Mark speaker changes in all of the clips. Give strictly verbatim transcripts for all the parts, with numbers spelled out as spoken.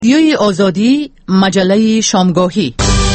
Speaker 1: رادیوی آزادی، مجله شامگاهی.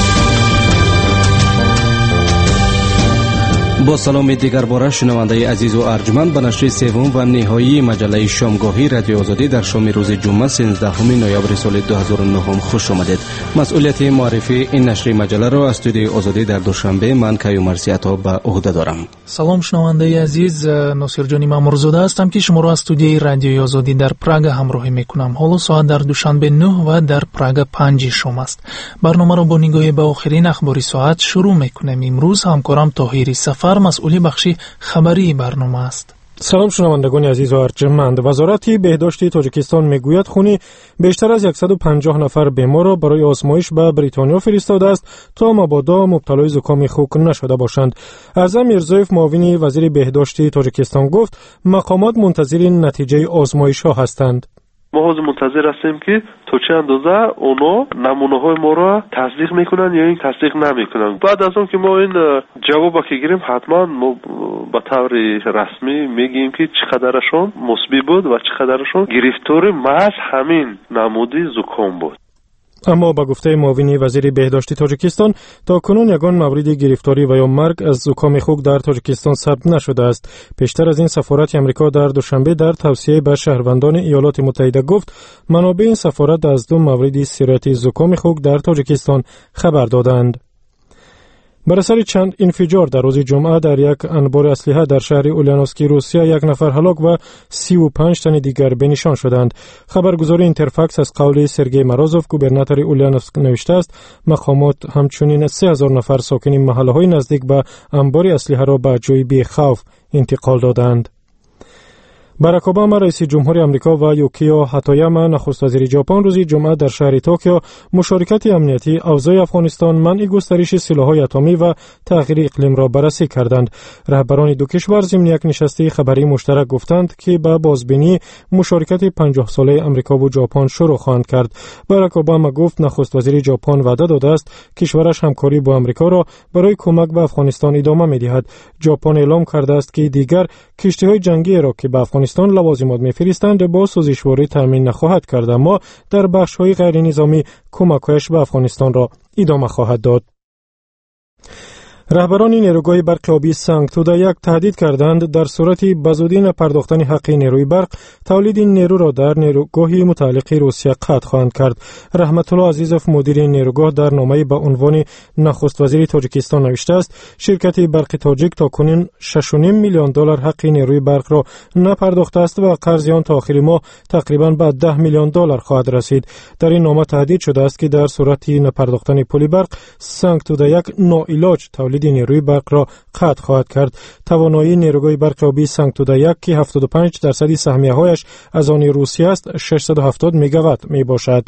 Speaker 2: با سلام دیگر باره شنونده عزیز و ارجمند به نشر سوم و نهایی مجله شامگاهی رادیو آزادی در شام روز جمعه سیزدهم نوامبر سال دو هزار و نه خوش آمدید. مسئولیت معرفی این نشر مجله را از استودیوی آزادی در دوشنبه من کیومرثی عطا به عهده دارم.
Speaker 3: سلام شنونده عزیز، ناصر جانی مامورزاده هستم که شما را از استودیوی رادیوی آزادی در پراگ همراهی میکنم. حالا ساعت در دوشنبه نه و در پراگ پنج شام است. برنامه را با نگاهی به آخرین اخبار ساعت شروع میکنیم. امروز همکارم طاهری سفر مسئول بخش خبری برنامه است.
Speaker 4: سلام شنوندگان عزیز و ارجمند. وزارت بهداشت تاجیکستان میگوید خونی بیشتر از صد و پنجاه نفر بیمار را برای آزمایش به بریتانیا فرستاده است تا مبادا مبتلای زکام خوک نشده باشند. اعظم میرزایف معاون وزیر بهداشت تاجیکستان گفت مقامات منتظر نتیجه آزمایش ها هستند.
Speaker 5: ما حاضر منتظر هستیم که تا چه اندازه اونا نمونه های ما را تصدیق میکنن یا این تصدیق نمیکنن. بعد از اون که ما این جواب که گیریم حتما ما به طور رسمی میگیم که چقدرشون مثبت بود و چقدرشون گرفتار محض همین نمودی زکام بود.
Speaker 4: اما با گفته معاون وزیر بهداشت تاجیکستان تا کنون یگان مورد گرفتاری و یا مرگ از زکام خوک در تاجیکستان ثبت نشده است. پیشتر از این سفارت آمریکا در دوشنبه در توصیه به شهروندان ایالات متحده گفت منابع این سفارت از دو مورد سیرت زکام خوک در تاجیکستان خبر دادند. بر اثر چند انفجار در روز جمعه در یک انبار اسلحه در شهر اولانوسکی روسیه یک نفر هلاک و سی و پنج تن دیگر به نشان شدند. خبرگزاری اینترفاکس از قول سرگئی مارازوف گوبرناتور اولانوسک نوشته است مقامات همچنین سه هزار نفر ساکن محله‌های نزدیک به انبار اسلحه را به جای بی خوف انتقال دادند. باراک اوباما رئیس جمهور آمریکا و یوکیو هاتویاما نخست وزیر ژاپن روز جمعه در شهر توکیو مشارکت امنیتی اوضاع افغانستان، منع گسترش سلاح‌های اتمی و تغییر اقلیم را بررسی کردند. رهبران دو کشور ضمن یک نشست خبری مشترک گفتند که به بازبینی مشارکت پنجاه ساله آمریکا و ژاپن شروع خواهند کرد. باراک اوباما گفت نخست وزیر ژاپن وعده داده است کشورش همکاری با آمریکا را برای کمک به افغانستان ادامه می‌دهد. ژاپن اعلام کرده است که دیگر کشتی‌های جنگی را که به افغانستان لوازمات می‌فرستند با سوزشواری تامین نخواهد کرد، اما در بخش‌های غیر نظامی کمک‌هایش به افغانستان را ادامه خواهد داد. رهبران نیروگاه برق آبی سنگ توده یک تهدید کردند در صورت بزودی نپرداختن حق نیروی برق تولید نیرو را در نیروگاه متعلق روسیه قطع خواهند کرد. رحمت الله عزیزوف مدیر نیروگاه در نامه‌ای با عنوان نخست وزیر تاجیکستان نوشته است شرکت برق تاجیک تا کنون شش و نیم میلیون دلار حق نیروی برق را نپرداخته است و قرض آن تا آخر ماه تقریباً به ده میلیون دلار خواهد رسید. در این نامه تهدید شده است که در صورت نپرداختن پول برق سنگ توده یک ناعلاج تولید نیروی برق را قطع خواهد کرد. توانایی نیروگاه برق آبی سنگ توده یک که هفتاد و پنج درصد سهمیه‌هایش از آن روسیه است ششصد و هفتاد مگاوات می باشد.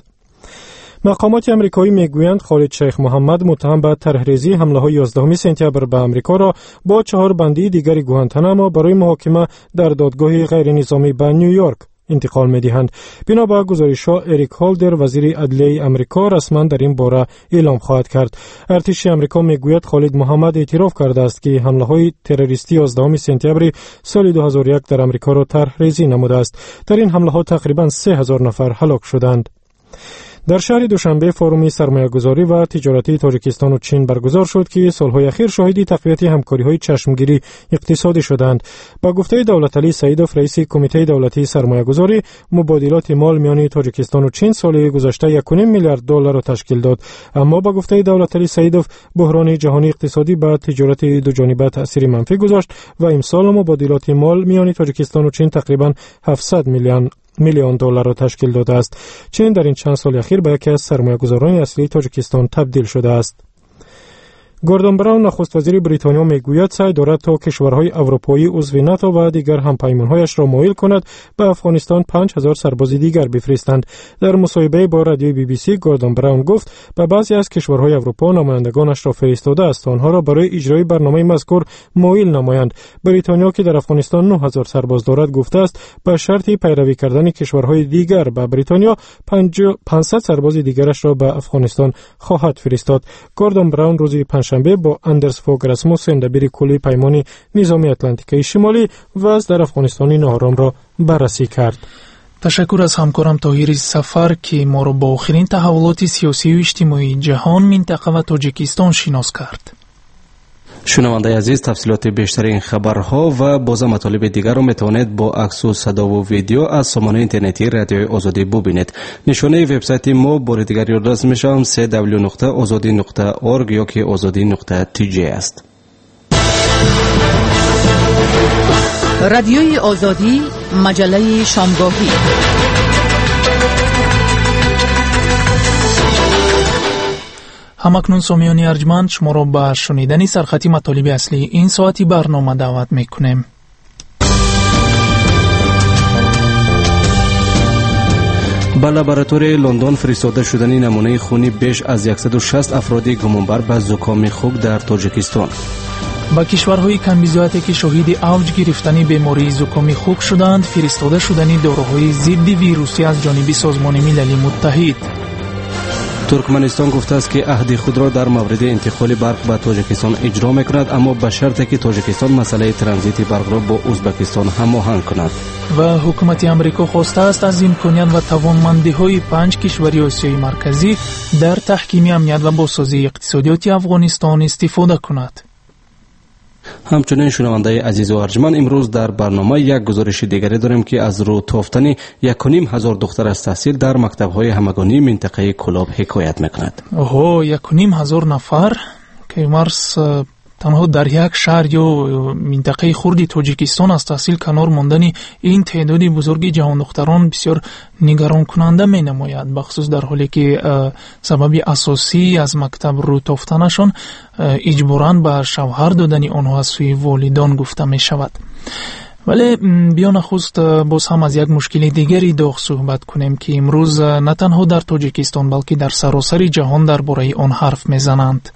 Speaker 4: مقامات امریکایی میگویند خالد شیخ محمد متهم به طرحریزی حمله‌های یازدهم سپتامبر به آمریکا را با چهار بندی دیگری گوانتانامو برای محاکمه در دادگاه غیر نظامی به نیویورک انتقال می‌دهند. بنا به گزارش‌ها اریک هولدر وزیر عدلیه آمریکا رسما در این باره اعلام خواهد کرد. ارتش آمریکا میگوید خالد محمد اعتراف کرده است که حمله‌های تروریستی یازدهم سپتامبر سال دو هزار و یک در آمریکا را طرحریزی نموده است. در این حمله‌ها تقریباً سه هزار نفر هلاک شدند. در شهر دوشنبه فورومی سرمایه‌گذاری و تجارتی تاجیکستان و چین برگزار شد که سالهای اخیر شاهد تقویت همکاری‌های چشمگیری اقتصادی شدند. با گفته دولتعلی سعیدوف رئیس کمیته دولتی سرمایه‌گذاری، مبادلات مال میان تاجیکستان و چین سال گذشته یک و نیم میلیارد دلار را تشکیل داد. اما با گفته دولتعلی سعیدوف بحران جهانی اقتصادی بر تجارت دو جانبه تأثیر منفی گذاشت و امسال مبادلات مال میان تاجیکستان و چین تقریباً هفتصد میلیون میلیون دلار را تشکیل داده است. چین در این چند سال اخیر به یکی از سرمایه‌گذاران اصلی تاجیکستان تبدیل شده است. گوردون براون نخست وزیر بریتانیا میگوید سعی دارد تا کشورهای اروپایی عضو ناتو و دیگر همپیمان‌هایش را مایل کند به افغانستان پنج هزار سرباز دیگر بفرستند. در مصاحبه با رادیوی بی بی سی گوردون براون گفت به بعضی از کشورهای اروپا نمایندگانش را فرستاده است آنها را برای اجرای برنامه مذکور مایل نمایند. بریتانیا که در افغانستان نه هزار سرباز دارد گفته است به شرط پیروی کردن کشورهای دیگر به بریتانیا پانصد سرباز دیگرش را به افغانستان خواهد فرستاد. گوردون براون روز شنبه با اندرس فوگ راسموسن دبیر کلی پیمان نظامی اتلانتیکای شمالی وضع در افغانستان ناآرام را بررسی کرد.
Speaker 3: تشکر از همکارم طاهر سفر که ما را با آخرین تحولات سیاسی و اجتماعی جهان، منطقه و تاجیکستان شناس کرد.
Speaker 2: شنونده عزیز، تفصیلات بیشتر این خبرها و باز مطالب دیگر را میتوانید با عکس و صدا و ویدیو از سامانه اینترنتی رادیوی آزادی ببینید. نشانه وبسایت ما بار دیگر یادداشت میشم سه دبلیو نقطه آزادی نقطه اورگ یا که آزادی نقطه تی جی است.
Speaker 1: رادیوی آزادی، مجله شامگاهی.
Speaker 3: همکنون سامیان ارجمند شما را به شنیدن سرخطی مطالب اصلی این ساعتی برنامه دعوت میکنیم.
Speaker 2: به لابراتوری لندن فرستاده شدن نمونه خونی بیش از صد و شصت افراد گمانبر به زکام خوک در تاجیکستان.
Speaker 3: با کشورهای کمبیزایتی که شاهد اوج گرفتن بیماری زکام خوک شدند، فرستاده شدن داروهای ضد ویروسی از جانب سازمان ملل متحد.
Speaker 2: ترکمنستان گفته است که عهد خود را در مورد انتقال برق به تاجیکستان اجرا میکند، اما به شرطی که تاجیکستان مسئله ترانزیت برق را با ازبکستان هماهنگ کند.
Speaker 3: و حکومت امریکا خواسته است از امکانات و توانمندی‌های پنج کشور آسیای مرکزی در تحکیم امنیت و بازسازی اقتصادیات افغانستان استفاده کند.
Speaker 2: همچنین شنونده عزیز و ارجمند، امروز در برنامه یک گزارش دیگری داریم که از رو تافتن یک و نیم هزار دختر از تحصیل در مکتب‌های همگانی منطقه کلاب حکایت میکند.
Speaker 3: اوه، یک و نیم هزار نفر که مرس تنها در یک شهر یا منطقه خردی تاجیکستان از تحصیل کنار ماندن این تعداد بزرگ جوان دختران بسیار نگران کننده می نماید، بخصوص در حالی که سبب اساسی از مکتب رو تافتنشان اجباراً به شوهر دادن آنها از سوی والدان گفته می شود. ولی بیا نخست باز هم از یک مشکل دیگری داغ صحبت کنیم که امروز نه تنها در تاجیکستان بلکه در سراسر جهان درباره آن حرف میزنند.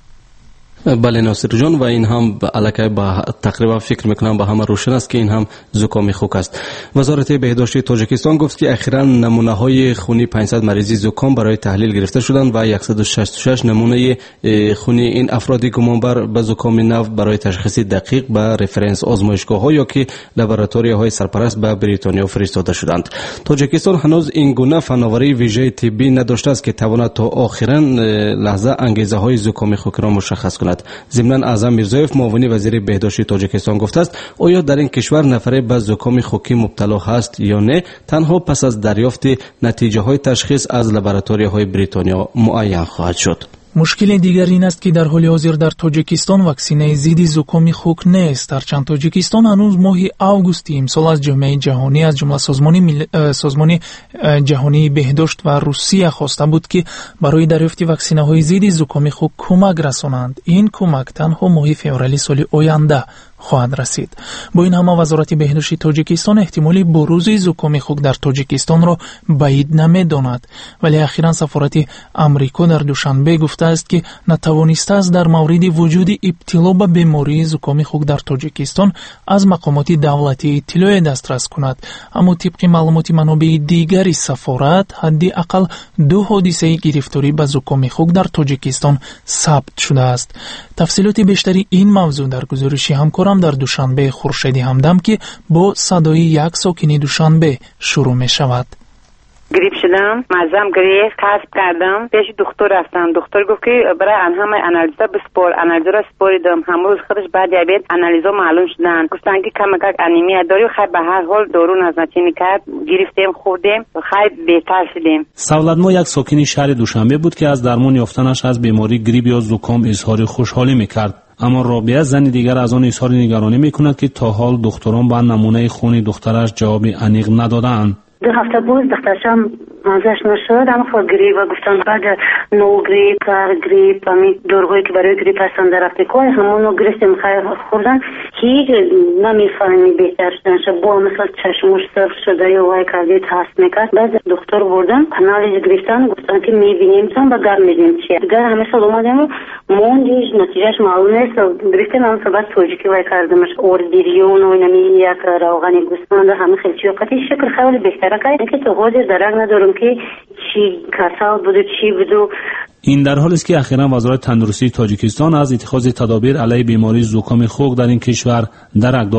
Speaker 2: بله ناصر جان، و این هم علاقه با تقریبا فکر میکنم با همه روشن است که این هم زکام خوک است. وزارت بهداشت تاجیکستان گفت که اخیراً نمونه های خونی پانصد مریضی زکام برای تحلیل گرفته شدند و صد و شصت و شش نمونه خونی این افراد گمانبر به زکام نو برای تشخیص دقیق به رفرنس آزمایشگاه ها یا که لابراتوری های سرپرست به بریتانیا فرستاده شدند. تاجیکستان هنوز این گونه فناوری ویژه طبی نداشته است که تواند تا آخرین لحظه انگیزه های زکام خوک را مشخص کند. ضمناً اعظم میرزایف معاون وزیر بهداشت تاجیکستان گفته است آیا در این کشور نفر به زکام خوکی مبتلا هست یا نه تنها پس از دریافت نتیجه های تشخیص از لابراتوری های بریتانیا معین خواهد شد.
Speaker 3: مشکل دیگر این است که در حال حاضر در تاجیکستان واکسینه ضد زکام خوک نیست. هرچند تاجیکستان هنوز ماه آگوست امسال از جامعه جهانی از جمله سازمان مل... سازمان جهانی بهداشت و روسیه خواسته بود که برای دریافت واکسینه های ضد زکام خوک کمک رسانند. این کمک تنها ماه فوریه سال آینده خواهد رسید. با این همه وزارت بهداشت تاجیکستان احتمال بروز زکام خوک در تاجیکستان را بعید نمی‌داند، ولی اخیراً سفارت امریکا در دوشنبه گفته است که نتوانسته است در مورد وجود ابتلا به بیماری زکام خوک در تاجیکستان از مقامات دولتی اطلاع دسترس کند. اما طبق معلومات منابع دیگری سفارت حداقل دو حادثه گرفتاری به زکام خوک در تاجیکستان ثبت شده است. تفصیلات بیشتری این موضوع در گزارشی همکارم در دوشنبه خورشیدی همدم که با صدای یک ساکن دوشنبه شروع می شود.
Speaker 6: گریپ شدم، مزم گریخت، قصب کردم، پیش دکتر رفتم. دکتر گفت که برای همه آنالیزا بسپار. آنالیزا را سپاریدم. همروز خودش بعد دیابت آنالیزا معلوم شدن. گفتن که کم کم انیمیا داری و خیلی به هر حال دارو نزدیک کرد. گرفتیم خوردیم و خیلی بهتر شدیم.
Speaker 7: سولت ما یک ساکن شهر دوشنبه بود که از درمان یافتنش از بیماری گریپ یا زکام اظهار خوشحالی میکرد. اما رابعه زن دیگر از آن اظهار نگرانی میکند که تا حال دکتران با نمونه خون دخترش جواب انیق ندادند.
Speaker 8: دو هفته بود دخترشم مازش نشد، اما خود گریپ و گفتن بعد نو گریپ، کار گریپ، همین داروهایی که برای گریپ هستن در افریقا همونو گرفتیم خیر خوردن، هیچ نمیفهمی بهتر شدن شد. با مثلا چشمش صرف شده یا وای کردی تست میکرد. بعد دکتر بردن انالیز گرفتن، گفتن که میبینیم تون و گر میدیم چیه. دیگر همه سال اومدیم و موندیش نتیجهش معلوم نیست. گرفتیم هم بعد توجیکی وای کردمش اوردیریون و اینمی یک روغنی گوسفند همه خیلی چیو قطعی شکل خیلی بهتره که که تو حاضر درک ندارم که چی کسال بوده چی بوده.
Speaker 7: این در حالی است که اخیراً وزارت تندرستی تاجیکستان از اتخاذ تدابیر علیه بیماری زکام خوک در این کشور درک داد.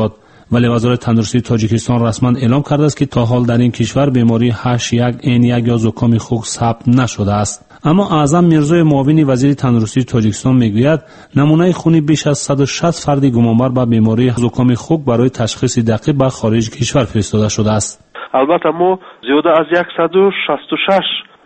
Speaker 7: ولی وزارت تندرستی تاجیکستان رسما اعلام کرده است که تا حال در این کشور بیماری اچ یک ان یک یا زکام خوک ثبت نشده است. اما اعظم میرزای معاون وزیر تندرستی تاجیکستان میگوید نمونه خونی بیش از صد و شصت فرد گمانبر به بیماری زکام خوک برای تشخیص دقیق به خارج کشور فرستاده شده است.
Speaker 5: البته ما زیاده از صد و شصت و شش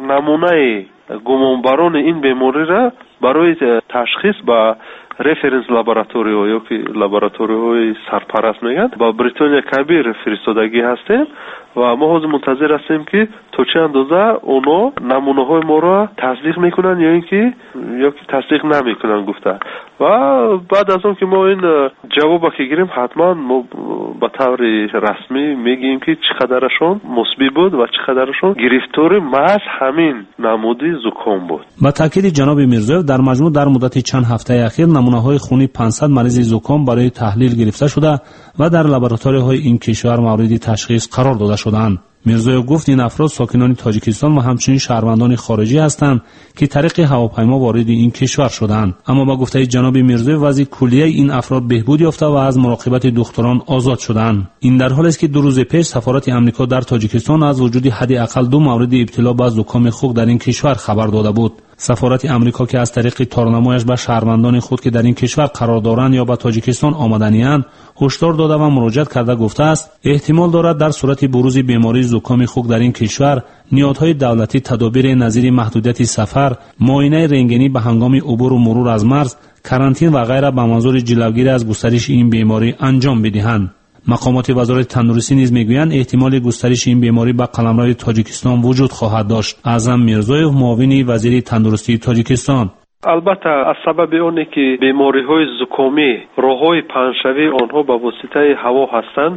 Speaker 5: نمونه گمانبران این بیماری را برای تشخیص با رفرنس لابراتوری ها یا که لابراتوری های سرپرست میگن با بریتانیا کبیر فرستادگی هستیم و ما حاضر منتظر هستیم که تا چه اندازه اونا نمونه های ما را تصدیق میکنن یا اینکه یا که تصدیق نمیکنن گفته و بعد از اون که ما این جواب که گیریم حتما ما با طور رسمی میگیم که چقدرشون مثبت بود و چقدرشون گرفتار محض همین نمودی زکام بود.
Speaker 7: با تاکید جناب میرزایف در مجموع در مدت چند هفته اخیر نمونه های خونی پانصد مریض زکام برای تحلیل گرفته شده و در لابراتوری های این کشور مورد تشخیص قرار داده شدند. میرزایف گفت این افراد ساکنان تاجیکستان و همچنین شهروندان خارجی هستند که طریق هواپیما وارد این کشور شدند. اما با گفته جناب میرزایف وضع کلیه این افراد بهبود یافته و از مراقبت دکتران آزاد شدند. این در حالی است که دو روز پیش سفارت آمریکا در تاجیکستان از وجود حداقل دو مورد ابتلا به زکام خوک در این کشور خبر داده بود. سفارت آمریکا که از طریق تارنمایش به شهروندان خود که در این کشور قرار دارند یا به تاجیکستان آمدنی‌اند هشدار داده و مراجعت کرده گفته است احتمال دارد در صورت بروز بیماری زکام خوک در این کشور نیازهای دولتی تدابیر نظیر محدودیت سفر، معاینه رنگینی به هنگام عبور و مرور از مرز، کرانتین و غیره به منظور جلوگیری از گسترش این بیماری انجام بدهند. مقامات وزارت تندرستی نیز میگویند احتمال گسترش این بیماری به قلمرو تاجیکستان وجود خواهد داشت. اعظم میرزایف معاون وزیر تندرستی تاجیکستان
Speaker 5: البته از سبب اونی که بیماری های زکامی راههای پنجشوی آنها به واسطه هوا هستند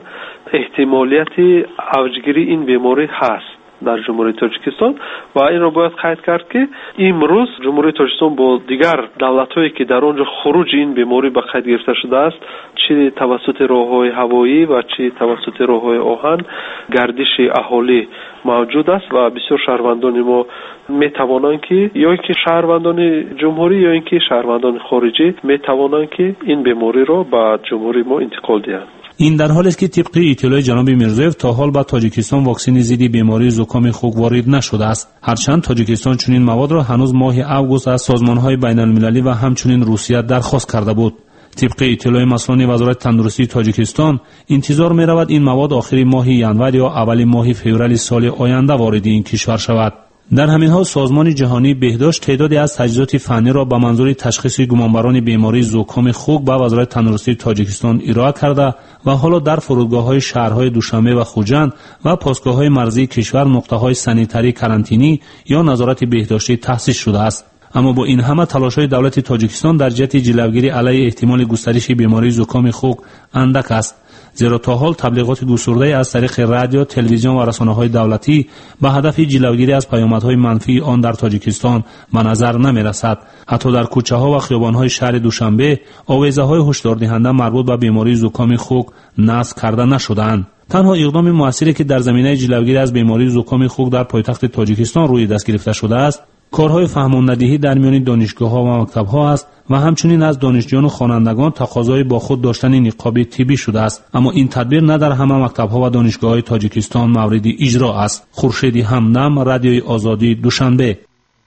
Speaker 5: احتمالیت اوجگیری این بیماری هست در جمهوری تاجیکستان و این را باید قید کرد که امروز جمهوری تاجیکستان با دیگر دولت‌هایی که در آنجا خروج این بیماری به قید گرفته شده است چه توسط راه‌های هوایی و چه توسط راه‌های آهن گردش اهالی موجود است و بسیار شهروندان ما میتوانند که یا اینکه شهروندان جمهوری یا اینکه شهروندان خارجی میتوانند که این بیماری را به جمهوری ما انتقال دهند.
Speaker 7: این در حالی است که طبق اطلاع جناب میرزایف تا حال به تاجیکستان واکسن ضد بیماری زکام خوک وارد نشده است. هرچند تاجیکستان چنین مواد را هنوز ماه اوگوست از سازمان‌های بین‌المللی و همچنین روسیه درخواست کرده بود. طبق اطلاع مسئولان وزارت تندرستی تاجیکستان انتظار می‌رود این مواد آخر ماه ینور یا اول ماه فوریه سال آینده وارد این کشور شود. در همین حال سازمان جهانی بهداشت تعدادی از تجهیزات فنی را به منظور تشخیص گمانبران بیماری زکام خوک به وزارت تندرستی تاجیکستان ارائه کرده و حالا در فرودگاه‌های شهرهای دوشنبه و خوجند و پاسگاه‌های مرزی کشور نقطه‌های سانیتری کرانتینی یا نظارت بهداشتی تأسیس شده است. اما با این همه تلاش‌های دولت تاجیکستان در جهت جلوگیری علیه احتمال گسترش بیماری زکام خوک اندک است. زیرا تا حال تبلیغات گسترده از طریق رادیو، تلویزیون و رسانه‌های دولتی به هدف جلوگیری از پیامدهای منفی آن در تاجیکستان به نظر نمی‌رسد. حتی در کوچه‌ها و خیابان‌های شهر دوشنبه آویزه‌های هشداردهنده مربوط به بیماری زکام خوک نصب کرده نشده‌اند. تنها اقدام موثری که در زمینه جلوگیری از بیماری زکام خوک در پایتخت تاجیکستان روی دست گرفته شده است کارهای فهماندهی در میان دانشگاه‌ها و مکتب‌ها است و همچنین از دانشجویان و خوانندگان تقاضای با خود داشتن نقاب طبی شده است. اما این تدبیر نه در همه مکتب‌ها و دانشگاه‌های تاجیکستان مورد اجرا است. خورشید همدم، رادیوی آزادی، دوشنبه.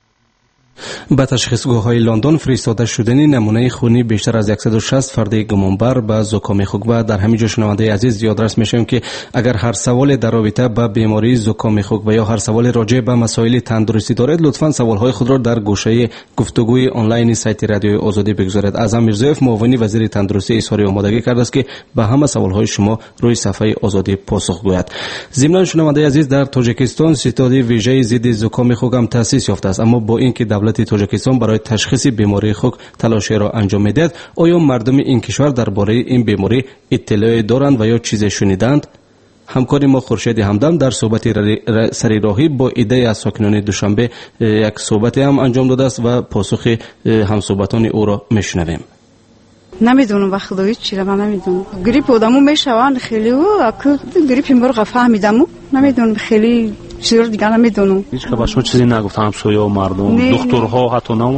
Speaker 2: به تشخیصگاه‌های لندن فرستاده شدن نمونه خونی بیشتر از صد و شصت فرد گمانبر به زکام خوک و در همین جا شنونده عزیز یادرس میشم که اگر هر سوال در رابطه با بیماری زکام خوک و یا هر سوال راجع به مسائل تندرستی دارید لطفاً سوال‌های خود را در گوشه گفتگوی آنلاین سایت رادیوی آزادی بگذارید. اعظم میرزایف معاون وزیر تندرستی اظهار آمادگی کرده است که به همه سوال‌های شما روی صفحه آزادی پاسخ گوید. ضمن شنونده عزیز در تاجیکستان ستاد ویژه ضد زکام خوک هم تأسیس یافته است اما با اینکه دولت تاجیکستان برای تشخیص بیماری خوک تلاش را انجام میدهد آیا مردم این کشور درباره این بیماری اطلاع دارند و یا چیزی شنیدند؟ همکار ما خورشید همدم در صحبت سری راهی با ایده از ساکنان دوشنبه یک صحبت هم انجام داده است و پاسخ همصحبتان او را میشنویم.
Speaker 9: نمیدونم و خدایی چی را من نمیدونم. گریپ آدمو میشوند خیلی و اکو گریپ این بار فهمیدم نمیدونم خیلی چیزی دیگه نمیدونم.
Speaker 7: هیچ که با شما چیزی نگفتم همسایه و مردم دکترها حتی نامدن.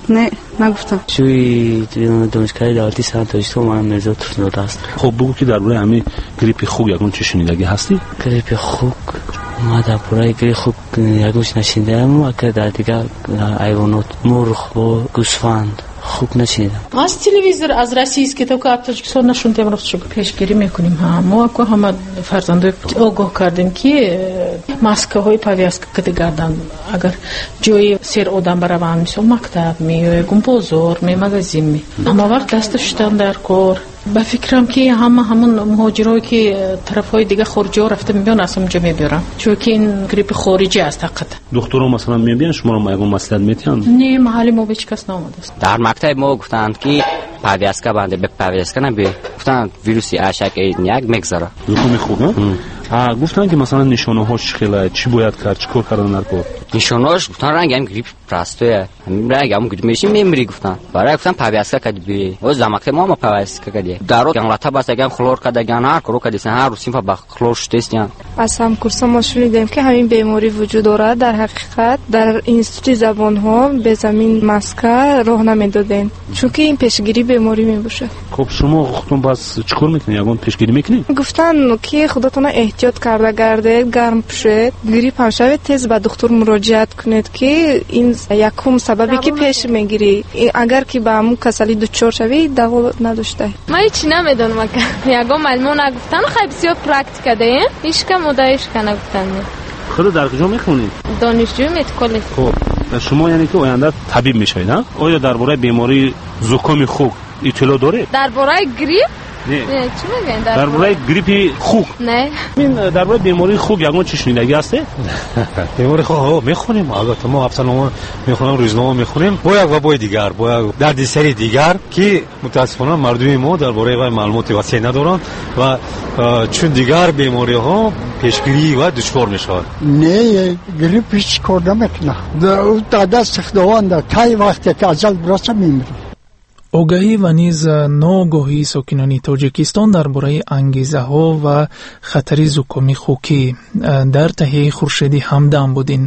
Speaker 9: نه نگفتم.
Speaker 10: شوی دانشگاه دولتی سنت داشته و من مرزا ترسنوده است.
Speaker 7: خب بگو که درباره همین گریپ خوک یکون چه شنیدگی هستی؟
Speaker 10: گریپ خوک ما درباره گریپ خوک یکونش نشنیدم و که در دیگه حیوانات مرغ و گوسفند خوب نشیدم.
Speaker 11: از تلویزیون از روسیه تا که تاجیکستان نشوندیم رفت پیشگیری میکنیم ها ما که همه فرزندان آگاه کردیم که ماسک های پاویاسک کتی گردن اگر جای سر آدم برام میشه مکتب می گمبازور می مغازه می اما وقت دستشتن در کار با فکرم که همه همون مهاجرایی که طرفای دیگه خارجی ها رفته میبینن اصلا اونجا میبرن چون که این گریپ خارجی است حقیقت.
Speaker 7: دکترها مثلا میبینن شما رو یگون مصلحت میتین؟
Speaker 11: نه محلی ما به هیچ کس نامده است.
Speaker 10: در مکتب ما گفتند که پاویاسکا بنده به پاویاسکا نبی گفتند ویروسی اشک یک میگذره.
Speaker 7: زکام خوب ها؟ گفتن که مثلا نشانه هاش خیلی چی باید کرد چیکار کردن نرکو؟
Speaker 10: نشانه هاش گفتن رنگ هم گریپ راستوه همین رنگ هم گریپ میشیم میمیری گفتن برای گفتن پاویاسکا کدی بی او زمکت ما ما پاویاسکا کدی دارو گنگلاتا باست اگه خلور کدگان هر کرو کدی سن هر روسیم با خلور شتستیان.
Speaker 12: از هم کورسا ما شنیدیم که همین بیماری وجود داره در حقیقت در اینستیتوت زبان ها به زمین ماسکا راه نمیدادن چون که این پیشگیری بیماری میباشه.
Speaker 7: خب شما خودتون باز چیکار میکنید یگون پیشگیری میکنید؟
Speaker 12: گفتن که خودتون احتیاط کرده گردید گرم پوشید گریپ هم شوید تیز به دکتر مراجعت کنید که این یکم سببی که پیش میگیری اگر که به همون کسلی دچار شوی دوا نداشته.
Speaker 13: ما هیچ نمیدونم که یگو معلومه نگفتن خیلی بسیار پرکتیک ده هیچ کم مدایش کنه گفتن.
Speaker 7: خود در کجا میخونید؟
Speaker 13: دانشجوی مدیکال.
Speaker 7: خب شما یعنی که آینده طبیب میشید ها؟ آیا درباره بیماری زکام خوک اطلاع داره؟
Speaker 13: درباره گریپ؟
Speaker 7: نه.
Speaker 13: چی میگن
Speaker 7: درباره گریپ خوک؟
Speaker 13: نه.
Speaker 7: این درباره بیماری خوک یگان چی شنیدگی هسته؟
Speaker 14: بیماری خوک میخونیم البته ما هفته‌نامه میخونیم روزنامه میخونیم با یک وبای دیگر با یک دردسری دیگر که متاسفانه مردم ما درباره و معلومات وسیع ندارند و چون دیگر بیماری ها پیشگیری و دشوار میشود.
Speaker 15: نه گریپ هیچ کار نمیکنه در دست خداوند تا وقتی که اجل برسه میمیره.
Speaker 3: огаҳӣ ва низ ногоҳии сокинони тоҷикистон дар бораи ангезаҳо ва хатари зукоми хукӣ дар таҳияи хуршеди ҳамдам будин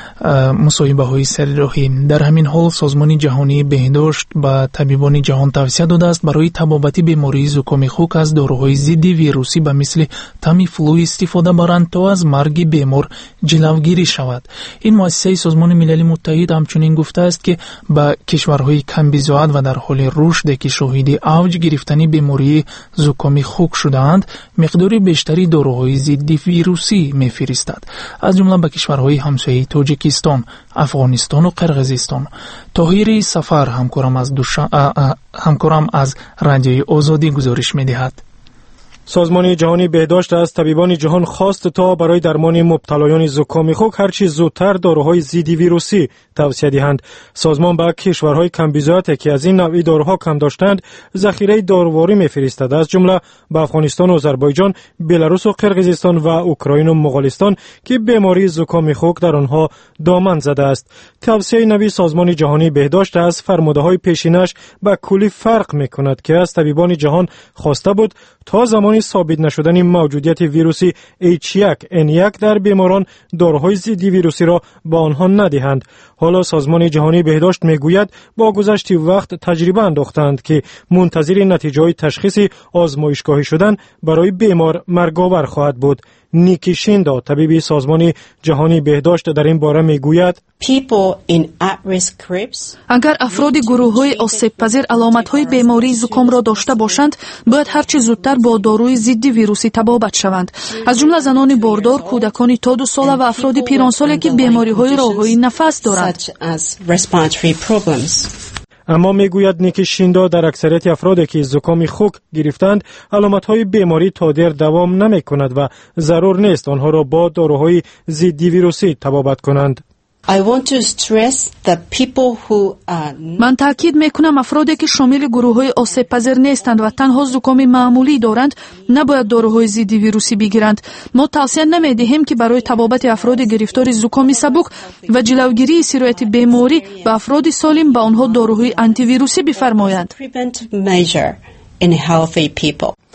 Speaker 3: мусоҳибаҳои сарроҳӣ. дар ҳамин ҳол созмони ҷаҳонии беҳдошт ба табибони ҷаҳон тавсия додааст барои табобати бемории зукоми хук аз дороҳои зидди вирусӣ ба мисли тамифлу истифода баранд то аз марги бемор ҷилавгирӣ шавад. ин муассисаи созмони милали муттаҳид ҳамчунин гуфтааст ки ба кишварҳои камбизоат ва дар ҳоли рушде ки шоҳиди авҷ гирифтани бемории зукоми хук шудаанд миқдори бештари дороҳои зидди вирусӣ мефиристад аз ҷумла ба кишварҳои ҳамсояи тоҷикистон افغانستان و قرغیزستان. طاهری سفر همکارم از دوشا... همکارم از رادیوی آزادی گزارش می‌دهد.
Speaker 4: سازمان جهانی بهداشت از طبیبان جهان خواست تا برای درمان مبتلایان زکام خوک هرچی زودتر داروهای ضد ویروسی توصیه دهند. سازمان به کشورهای کمبیزایت که از این نوع داروها کم داشتند ذخیره داروواری می‌فرستد از جمله به افغانستان و آذربایجان، بلاروس و قرقیزستان و اوکراین و مغولستان که بیماری زکام خوک در آنها دامن زده است. توصیه نوی سازمان جهانی بهداشت از فرموده‌های پیشینش به کلی فرق می‌کند که از طبیبان جهان خواسته بود تا زمانی ثابت نشدن موجودیت ویروسی اچ یک ان یک در بیماران داروهای ضد ویروسی را به آنها ندهند. حالا سازمان جهانی بهداشت میگوید با گذشت وقت تجربه انداختند که منتظر نتیجه تشخیص آزمایشگاهی شدن برای بیمار مرگاور خواهد بود. نیکی شیندا طبیب سازمان جهانی بهداشت در این باره میگوید
Speaker 1: اگر افراد گروه‌های آسیب‌پذیر علامت‌های بیماری زکام را داشته باشند باید هر چه زودتر با داروی ضد ویروسی تبابت شوند از جمله زنان باردار، کودکان تا دو ساله و افراد پیرانسال که بیماری‌های راه‌های نفس دارند.
Speaker 4: اما میگوید نیکی شیندا در اکثریت افرادی که زکام خوک گرفتند علامت‌های بیماری تا دیر دوام نمی‌کند و ضرور نیست آنها را با داروهای ضد ویروسی تبابت کنند.
Speaker 1: من تاکید میکنم افرادی که شامل گروه‌های آسیب‌پذیر نیستند و تنها زکام معمولی دارند نباید داروهای ضد ویروسی بگیرند. ما توصیه نمی‌دهیم که برای تبابت افراد گرفتار زکام سبک و جلوگیری سرایت بیماری به افراد سالم به آنها داروهای آنتی ویروسی بفرمایند.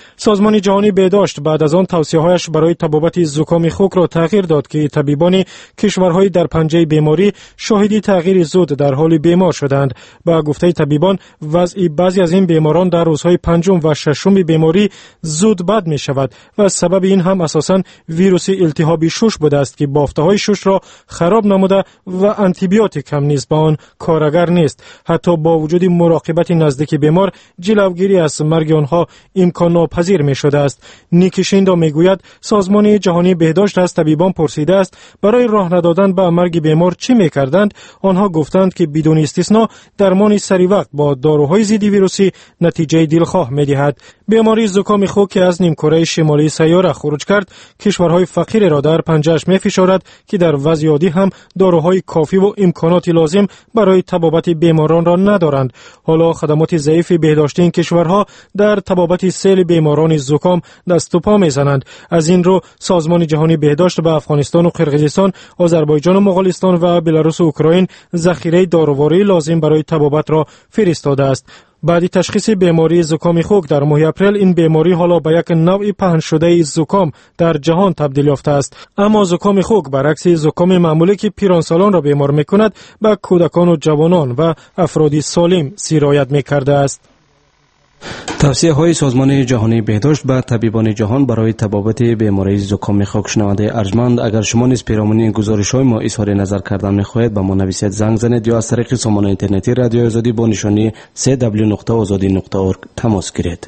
Speaker 4: سازمان جهانی بهداشت بعد از آن توصیه‌هایش برای تبابت زکام خوک را تغییر داد که طبیبان کشورهای در پنجه بیماری شاهدی تغییر زود در حال بیمار شدند. با گفته طبیبان وضع بعضی از این بیماران در روزهای پنجم و ششم بیماری زود بد می شود و سبب این هم اساساً ویروس التهاب شش بوده است که بافته‌های شش را خراب نموده و آنتیبیوتیک هم نیز به آن کارگر نیست. حتی با وجود مراقبت نزدیک بیمار جلوگیری از مرگ آنها امکان ناپذیر می شده است. نیکی شیندا می گوید سازمان جهانی بهداشت از طبیبان پرسیده است برای راه ندادن به مرگ بیمار چی می کردند. آنها گفتند که بدون استثنا درمان سری وقت با داروهای ضد ویروسی نتیجه دلخواه می دهد. بیماری زکام خوک که از نیمکره شمالی سیاره خروج کرد کشورهای فقیر را در پنجه‌اش می فشارد که در وضع عادی هم داروهای کافی و امکانات لازم برای تبابت بیماران را ندارند. حالا خدمات ضعیف بهداشتی این کشورها در تبابت سیل بیماران زکام دست و پا میزنند. از این رو سازمان جهانی بهداشت به افغانستان و قرقیزستان، آذربایجان و مغولستان و بلاروس و اوکراین ذخیره داروواری لازم برای تبابت را فرستاده است. بعد تشخیص بیماری زکام خوک در ماه اپریل این بیماری حالا به یک نوع پهن شده زکام در جهان تبدیل یافته است. اما زکام خوک برعکس زکام معمولی که پیرانسالان را بیمار میکند به کودکان و جوانان و افراد سالم سرایت میکرده است.
Speaker 2: توصیه های سازمان جهانی بهداشت به طبیبان جهان برای تبابت بیماری زکام خوک. شنونده ارجمند، اگر شما نیز پیرامون این گزارش های ما اظهار نظر کردن می‌خواهید به ما نویسید، زنگ زنید یا از طریق سامانه اینترنتی رادیو آزادی با نشانی سه دبلیو نقطه آزادی نقطه اورگ تماس گیرید.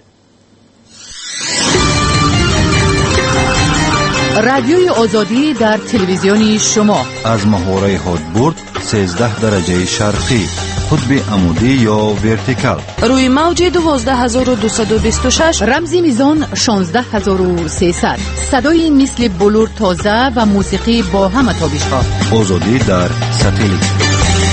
Speaker 16: رادیوی آزادی در تلویزیون شما
Speaker 17: از محوره هادبورد سیزده درجه شرقی، قطب عمودی یا ورتیکال،
Speaker 16: روی موج دوازده هزار و دویست و بیست و شش، رمزی میزان شانزده هزار و سیصد، صدای مثل بلور تازه و موسیقی با همه تابش‌ها.
Speaker 17: آزادی در ساتلیت.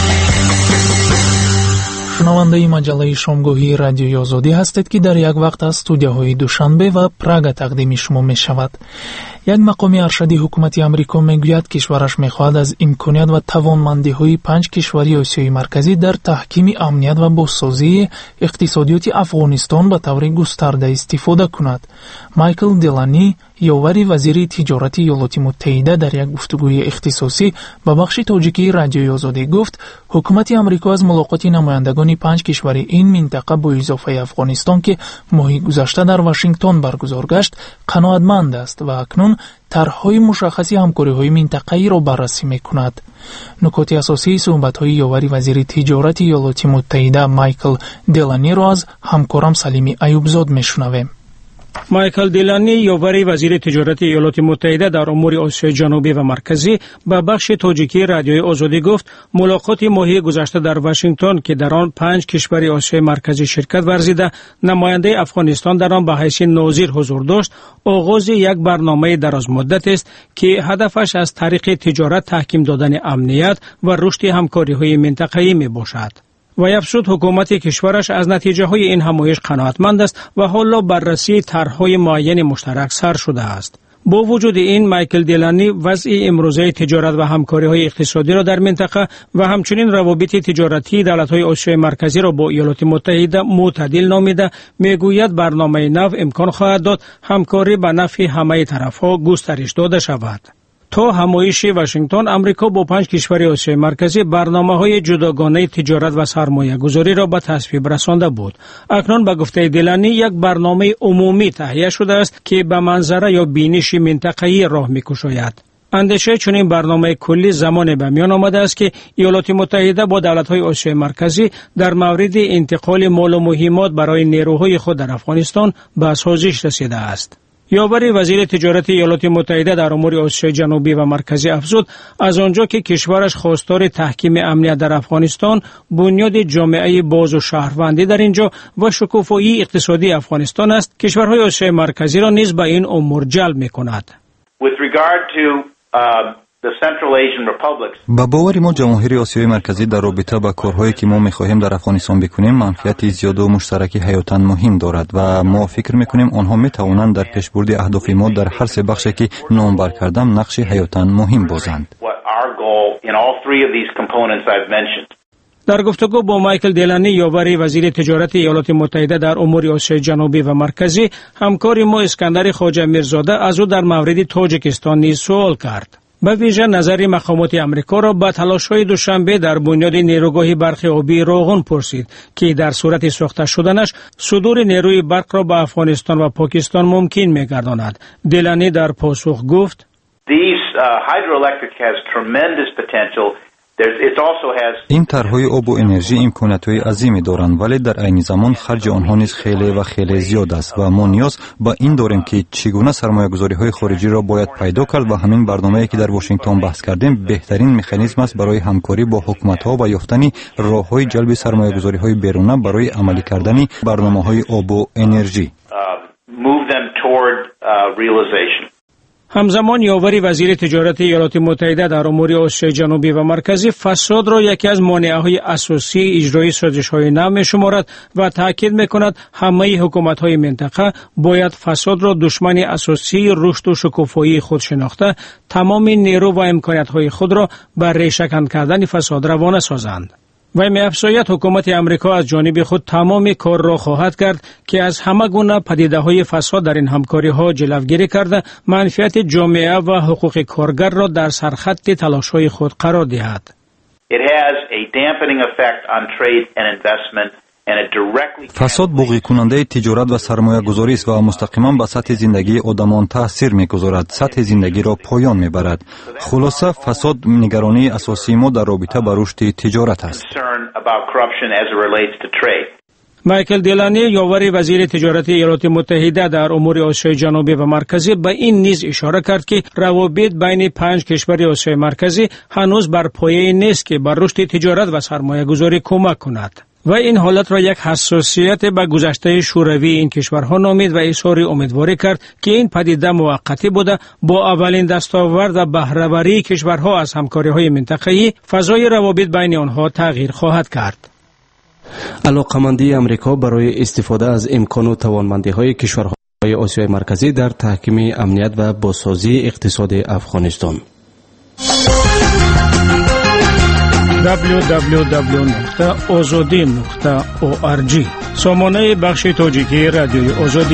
Speaker 3: شنونده مجله شامگاهی رادیوی آزادی هستید که در یک وقت از استودیوهای دوشنبه و پراگ تقدیم شما می شود. یک مقام ارشدی حکومت امریکا میگوید کشورش میخواهد از امکانات و توانمندی های پنج کشوری آسیای مرکزی در تحکیم امنیت و بازسازی اقتصادیات افغانستان به طور گسترده استفاده کند. مایکل دیلانی، یاور وزیر تجارت ایالات متحده، در یک گفتگوی اختصاصی با بخش تاجیکی رادیوی آزادی گفت حکومت امریکا از ملاقات نمایندگان پنج کشور این منطقه با اضافه افغانستان که ماه گذشته در واشنگتن برگزار گشت قناعتمند است و اکنون طرح‌های مشخصی همکاری‌های منطقه‌ای را بررسی می‌کند. نکات اساسی صحبت‌های یاور وزیر تجارت ایالات متحده مایکل دیلانی را از همکارم سلیمی ایوبزاد می‌شنویم.
Speaker 18: مایکل دیلانی، یاور وزیر تجارت ایالات متحده در امور آسیای جنوبی و مرکزی، به بخش تاجیکی رادیوی آزادی گفت ملاقات ماهی گذشته در واشنگتن که در آن پنج کشور آسیای مرکزی شرکت ورزیده، نماینده افغانستان در آن به حیث ناظر حضور داشت، آغاز یک برنامه دراز مدت است که هدفش از طریق تجارت تحکیم دادن امنیت و رشد همکاری‌های منطقه‌ای میباشد. و افزود حکومت کشورش از نتیجه های این همایش قناعتمند است و حالا بررسی طرح‌های معین مشترک سر شده است. با وجود این، مایکل دیلانی وضع امروزه تجارت و همکاری‌های اقتصادی را در منطقه و همچنین روابط تجارتی دولت‌های آسیای مرکزی را با ایالات متحده معتدل نامیده، میگوید برنامه نو امکان خواهد داد همکاری به نفع همه طرف‌ها گسترش داده شود. تا همایش واشنگتن، امریکا با پنج کشور آسیای مرکزی برنامه‌های جداگانه تجارت و سرمایه گذاری را به تصویب رسانده بود. اکنون به گفته دیلانی یک برنامه عمومی تهیه شده است که به منظره یا بینش منطقه‌ای راه می‌گشاید. اندیشه چنین برنامه کلی زمان به میان آمده است که ایالات متحده با دولت‌های آسیای مرکزی در مورد انتقال مال و مهمات برای نیروهای خود در افغانستان به سازش رسیده است. یاور وزیر تجارت ایالات متحده در امور آسیای جنوبی و مرکزی افزود از آنجا که کشورش خواستار تحکیم امنیت در افغانستان، بنیاد جامعه باز و شهروندی در اینجا و شکوفایی اقتصادی افغانستان است، کشورهای آسیای مرکزی را نیز به این امور جلب می‌کند.
Speaker 17: با باور ما جمهوری آسیای مرکزی در رابطه با کارهایی که ما می‌خواهیم در افغانستان بکنیم منفعت زیاد و مشترک حیاتاً مهم دارد و ما فکر می‌کنیم آنها می‌توانند در پیشبرد اهداف ما در هر سه بخشی که نام بر کردم نقش حیاتاً مهم بازند.
Speaker 18: در گفتگو با مایکل دیلانی یاوری وزیر تجارت ایالات متحده در امور آسیای جنوبی و مرکزی، همکار ما اسکندر خواجه میرزاده از او در مورد تاجیکستان نیز سوال کرد. به ویژه نظر مقامات امریکا را به تلاش‌های دوشنبه در بنیاد نیروگاه برق آبی روغن پرسید که در صورت ساخته شدنش صدور نیروی برق را به افغانستان و پاکستان ممکن می‌گرداند. دیلانی در پاسخ گفت:
Speaker 19: These uh, hydroelectric has tremendous potential.
Speaker 17: این طرح‌های آب و انرژی امکانات‌های عظیمی دارند، ولی در عین زمان خرج آنها نیز خیلی و خیلی زیاد است و ما نیاز به این داریم که چگونه سرمایه‌گذاری‌های خارجی را باید پیدا کرد و همین برنامه‌ای که در واشنگتن بحث کردیم بهترین مکانیزم است برای همکاری با حکومت‌ها و یافتن راه‌های جلب سرمایه‌گذاری‌های بیرونه برای عملی کردن برنامه‌های آب و انرژی.
Speaker 18: همزمان یاوری وزیر تجارت ایالات متحده در امور آسیای جنوبی و مرکزی فساد را یکی از مانعه‌های اساسی اجرای سازش‌های نو می‌شمارد و تاکید می‌کند همه حکومت‌های منطقه باید فساد را دشمن اساسی رشد و شکوفایی خود شناخته تمام نیرو و امکانات‌های خود را بر ریشه‌کن کردن فساد روانه سازند. و می‌افزاید حکومت امریکا از جانب خود تمام کار را خواهد کرد که از همه گونه پدیده‌های فساد در این همکاری‌ها جلوگیری کرده منفعت جامعه و حقوق کارگر را در سرخط تلاش‌های خود قرار دهد.
Speaker 19: It has a dampening effect on trade and investment.
Speaker 17: فساد بغض کننده تجارت و سرمایه گذاری است و مستقیما به سطح زندگی آدمان تاثیر می‌گذارد، سطح زندگی را پایان می‌برد. خلاصه فساد نگرانی اساسی ما در رابطه با رشد تجارت است.
Speaker 18: مایکل دیلانی یاوری وزیر تجارت ایالات متحده در امور آسیای جنوبی و مرکزی به این نیز اشاره کرد که روابط بین پنج کشور آسیای مرکزی هنوز بر پایه نیست که بر رشد تجارت و سرمایه گذاری کمک کند و این حالت را یک حساسیت به گذشته شوروی این کشورها نامید و اظهار امیدواری کرد که این پدیده موقتی بوده با اولین دستاورد و بهره‌وری کشورها از همکاری‌های منطقه‌ای فضای روابط بین آنها تغییر خواهد کرد.
Speaker 2: علاقمندی امریکا برای استفاده از امکان و توانمندی‌های کشورهای آسیای مرکزی در تحکیم امنیت و بازسازی اقتصاد افغانستان.
Speaker 18: دبلیو دبلیو دبلیو نقطه آزادی نقطه او آر جی سامانه بخش تاجیکی رادیوی آزادی.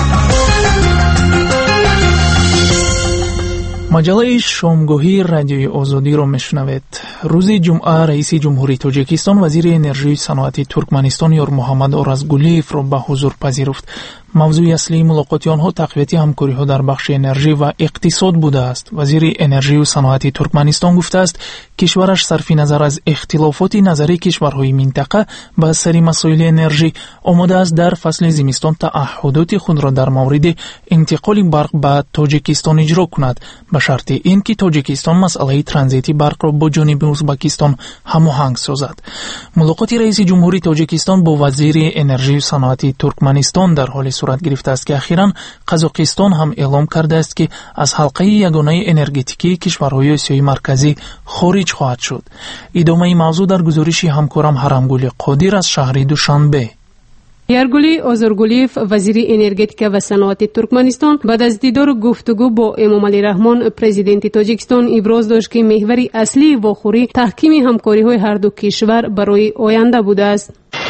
Speaker 3: مجله شامگاهی رادیوی آزادی را میشنوید. روز جمعه رئیس جمهوری تاجیکستان وزیر انرژی و صنعت ترکمنستان یار محمد آرزگولیف را به حضور پذیرفت. موضوع اصلی ملاقات آنها تقویت همکاری‌ها در بخش انرژی و اقتصاد بوده است. وزیر انرژی و صنعت ترکمنستان گفته است کشورش صرف نظر از اختلافات نظری کشورهای منطقه به سر مسائل انرژی آماده است در فصل زمستان تعهدات خود را در مورد انتقال برق به تاجیکستان اجرا کند به شرط اینکه تاجیکستان مسئله ترانزیت برق را با جانب ازبکستان هماهنگ سازد. ملاقات رئیس جمهوری تاجیکستان با وزیر انرژی و صنعت ترکمنستان در حال صورت گرفته است که اخیراً قزاقستان هم اعلام کرده است که از حلقه یگانه انرژتیکی کشورهای آسیای مرکزی خارج خواهد شد. ادامه موضوع در گزارش همکارم حرمگل قادر از شهر دوشنبه.
Speaker 20: یارگولی آزرگولیف وزیر انرژتیک و صنعت ترکمنستان بعد از دیدار گفتگو با امامعلی رحمان پرزیدنت تاجیکستان ابراز داشت که محور اصلی واخوری تحکیم همکاری‌های هر دو کشور برای آینده بوده است.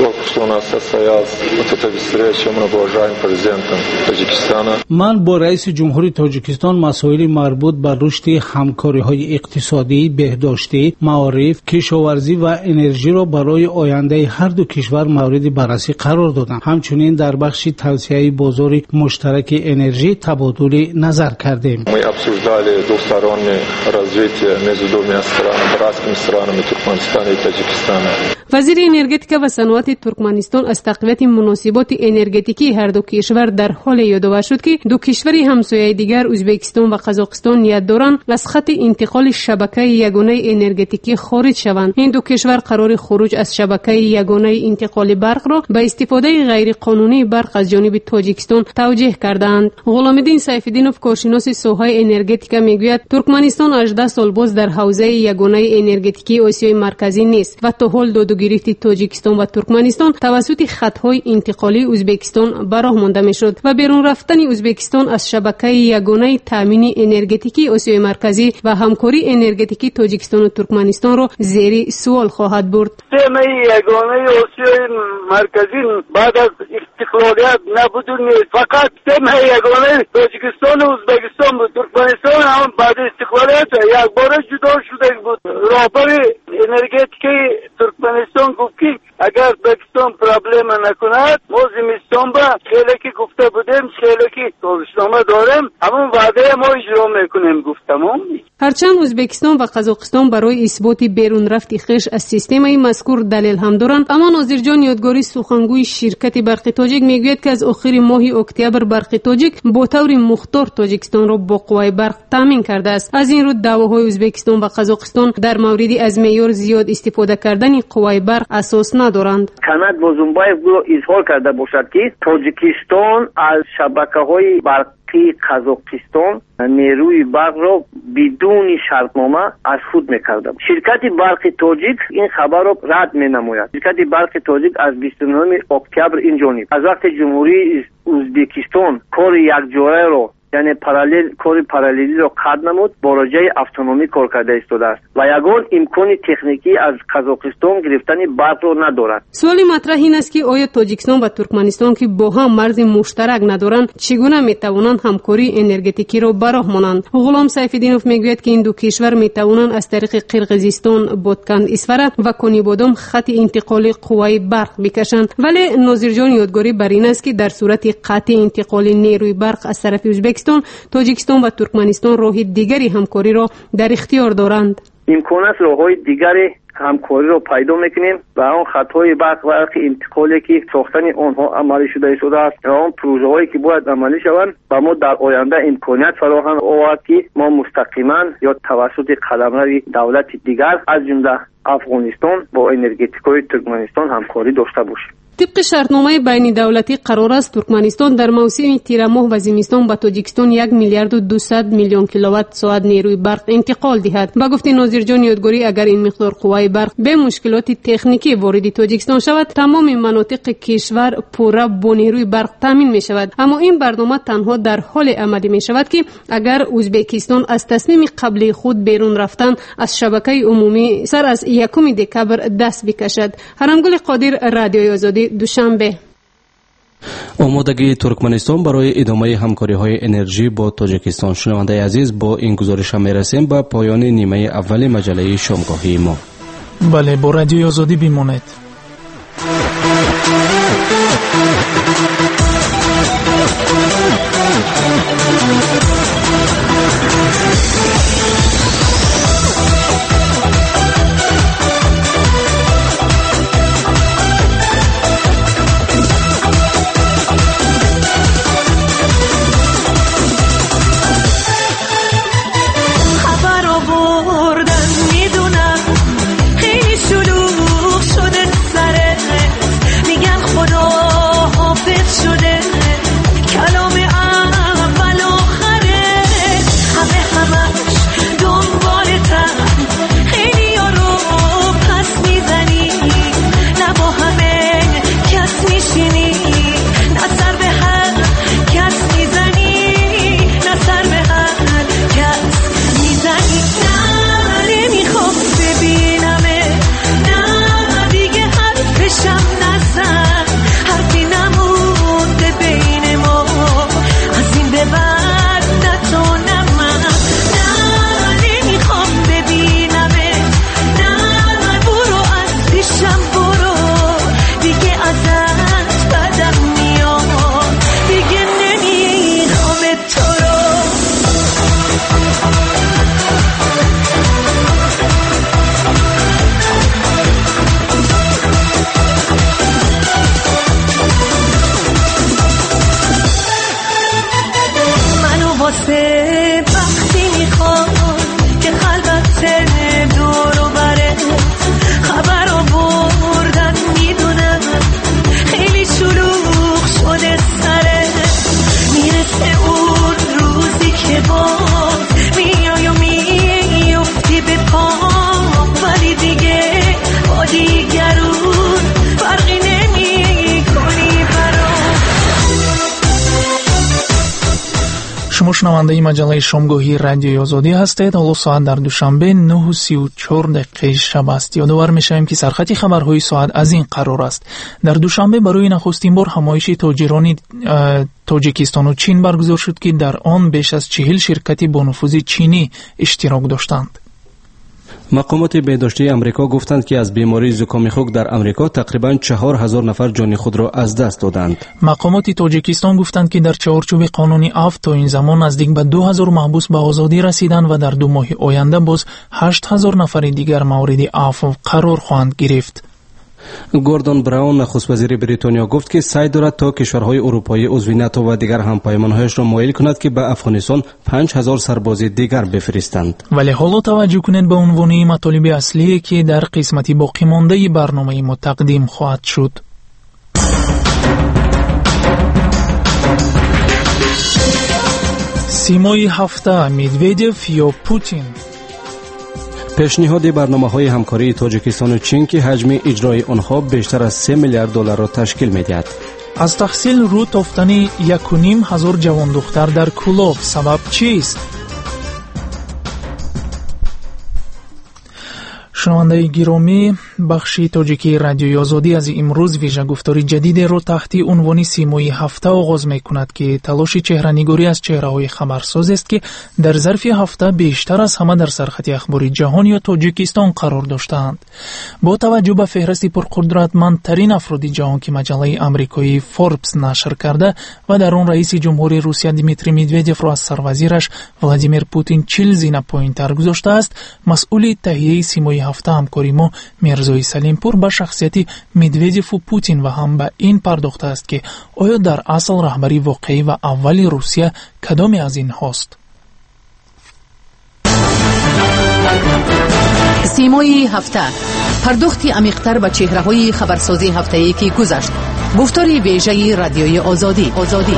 Speaker 21: من با رئیس جمهوری تاجیکستان مسائل مربوط به رشد همکاری‌های اقتصادی، بهداشتی، معارف، کشاورزی و انرژی را برای آینده هر دو کشور مورد بررسی قرار دادم. همچنین در بخش توسعه بازار مشترک انرژی تبادل نظر کردیم.
Speaker 20: وزیر انرژتیک و صنعت ترکمنستان از تقویت مناسبات انرژتیکی هر دو کشور در حال یادآور شد که دو کشور همسایه دیگر ازبکستان و قزاقستان نیت دارند از خط انتقال شبکه یگانه انرژتیکی خارج شوند. این دو کشور قرار خروج از شبکه یگانه انتقال برق را به استفاده غیر قانونی برق از جانب تاجیکستان توجیه کردند. غلامالدین سیف‌الدینوف کارشناس ساحه انرژتیک میگوید ترکمنستان هجده سال باز در حوزه یگانه انرژتیکی آسیای مرکزی نیست و تا حال دادوگیری تاجیکستان و ترکمنستان ترکمنستان توسط خطهای انتقالی ازبکستان به راه مانده میشد و بیرون رفتن ازبکستان از شبکه یگانه تامین انرژتیکی آسیای مرکزی و همکاری انرژتیکی تاجیکستان و ترکمنستان را زیر سوال خواهد برد.
Speaker 6: تم یگانه آسیای مرکزی بعد از استقلالیت نبود، فقط تم یگانه تاجیکستان و ازبکستان بود. ترکمنستان هم بعد استقلالیت یک بار جدا شده بود. رهبر انرژتیکی ترکمنستان گفت که اگر پاکستان پرابلم نکند ما زمستان با خیلی که گفته بودیم خیلی که تابستان داریم همون وعده ما اجرا میکنیم گفتم.
Speaker 20: هرچند ازبکستان و قزاقستان برای اثبات بیرون رفت خویش از سیستم مذکور دلیل هم دارند، اما ناظر جان یادگاری سخنگوی شرکت برق تاجیک میگوید که از آخر ماه اکتبر برق تاجیک با طور مختار تاجیکستان را با قوای برق تامین کرده است. از این رو دعواهای ازبکستان و قزاقستان در مورد از معیار زیاد استفاده کردن قوای برق اساس ندارند.
Speaker 22: کاناد بوزونبایف اظهار کرده باشد که تاجیکستان از شبکه‌های برق قزاقستان نیروی برق را بدون شرطنامه از خود میکرده. شرکت برق تاجیک این خبر را رد مینماید. شرکت برق تاجیک از بیست و نهم اکتبر این جانب از وقت جمهوری ازبکستان کار یک جایه را یعنی پارالل کار پاراللی را قطع نمود با راجع اتونومی کار کرده ایستاده است و یگان امکان تکنیکی از قزاقستان گرفتن برق را ندارد.
Speaker 20: سوال مطرح این است که آیا تاجیکستان و ترکمنستان که با هم مرز مشترک ندارند چگونه میتوانند همکاری انرژتیکی را به راه مانند؟ غلام سیف‌الدینوف میگوید که این دو کشور میتوانند از طریق قرقیزستان، بادکند اسفره و کنیبادام خط انتقال قوای برق بکشند، ولی ناظر جان یادگاری بر این است که در صورت قطع انتقال نیروی برق از طرف ازبکستان، تاجیکستان و ترکمنستان راه دیگری همکاری را در اختیار دارند.
Speaker 22: امکانات راه‌های دیگری همکاری را پیدا میکنیم و آن خطهای برق و انتقالی که ساختن آنها عملی شده شده است و آن پروژه هایی که باید عملی شوند و ما در آینده امکانات فراهم آورد که ما مستقیما یا توسط قلمرو دولت دیگر از جمله افغانستان با انرژتیکای ترکمنستان همکاری داشته باشیم.
Speaker 20: طبق شرطنامه بین دولتی قرار است ترکمنستان در موسم تیر ماه و زمستان به تاجیکستان یک میلیارد و دویست میلیون کیلووات ساعت نیروی برق انتقال دهد. با گفته ناظر جان یادگاری اگر این مقدار قوای برق به مشکلات تکنیکی وارد تاجیکستان شود تمام مناطق کشور پوره با نیروی برق تامین می شود. اما این برنامه تنها در حال عملی می شود که اگر ازبکستان از تصمیم قبلی خود بیرون رفتن از شبکه عمومی سر از یکم دکبر دست بکشد. حرمگل قادر، رادیوی آزادی، دوشنبه.
Speaker 2: آمادگی ترکمنستان برای ادامه همکاری های انرژی با تاجیکستان. شنونده عزیز، با این گزارش می رسیم به پایان نیمه اول مجله شامگاهی ما.
Speaker 3: بله، با رادیوی آزادی بمانید.
Speaker 23: خبر آوردن میدونم خیلی شلوغ شده
Speaker 3: شما شنونده مجله شامگاهی رادیوی آزادی هستید. حالا ساعت در دوشنبه نه و سی و چهار دقیقه شب است. یادآور میشویم که سرخط خبرهای ساعت از این قرار است: در دوشنبه برای نخستین بار همایش تاجران تاجیکستان و چین برگزار شد که در آن بیش از چهل شرکت با نفوذ چینی اشتراک داشتند.
Speaker 2: مقامات بهداشتی امریکا گفتند که از بیماری زکام خوک در امریکا تقریباً چهار هزار نفر جان خود را از دست دادند.
Speaker 3: مقامات تاجیکستان گفتند که در چارچوب قانونی عفو تا این زمان نزدیک به دو هزار محبوس به آزادی رسیدند و در دو ماه آینده باز هشت هزار نفر دیگر مورد عفو قرار خواهند گرفت.
Speaker 2: گوردون براون نخست وزیر بریتانیا گفت که سعی دارد تا کشورهای اروپایی عضو ناتو و دیگر همپیمانهایش را مایل کند که به افغانستان پنج هزار سرباز دیگر بفرستند.
Speaker 3: ولی حالا توجه کنید به عنوان مطالب اصلی که در قسمت باقی مانده برنامه ما تقدیم خواهد شد. سیمای هفته: مدودیف یا پوتین؟
Speaker 2: پیشنهاد برنامه‌های همکاری تاجیکستان و چین که حجم اجرای آنها بیشتر از سه میلیارد دلار را تشکیل می‌دهد.
Speaker 3: از تحصیل رو تافتن یک و نیم هزار جوان دختر در کلاه سبب چیست؟ شنونده گرامی، بخش تاجیکی رادیوی آزادی از امروز ویژه گفتاری جدید را تحت عنوان سیمای هفته آغاز می کند که تلاش چهره‌نگاری از چهره‌های خبرساز است که در ظرف هفته بیشتر از همه در سرخط اخباری جهان یا تاجیکستان قرار داشتند. با توجه به فهرست پرقدرتمندترین افراد جهان که مجله آمریکایی فوربس نشر کرده و در آن رئیس جمهوری روسیه دیمیتری مدودیف را از سروزیرش ولادیمیر پوتین چهل زینه پایین‌تر گذاشته است، مسئول تهیه سیمای هفته همکاری ما میرزای سلیم پور به شخصیت مدودیف و پوتین و هم به این پرداخته است که آیا در اصل رهبری واقعی و اولی روسیه کدام از این هاست؟
Speaker 16: سیمای هفته، پرداختی عمیق‌تر به چهره‌های خبرسازی هفته‌ای که گذشت. گفتاری ویژه رادیوی آزادی. آزادی.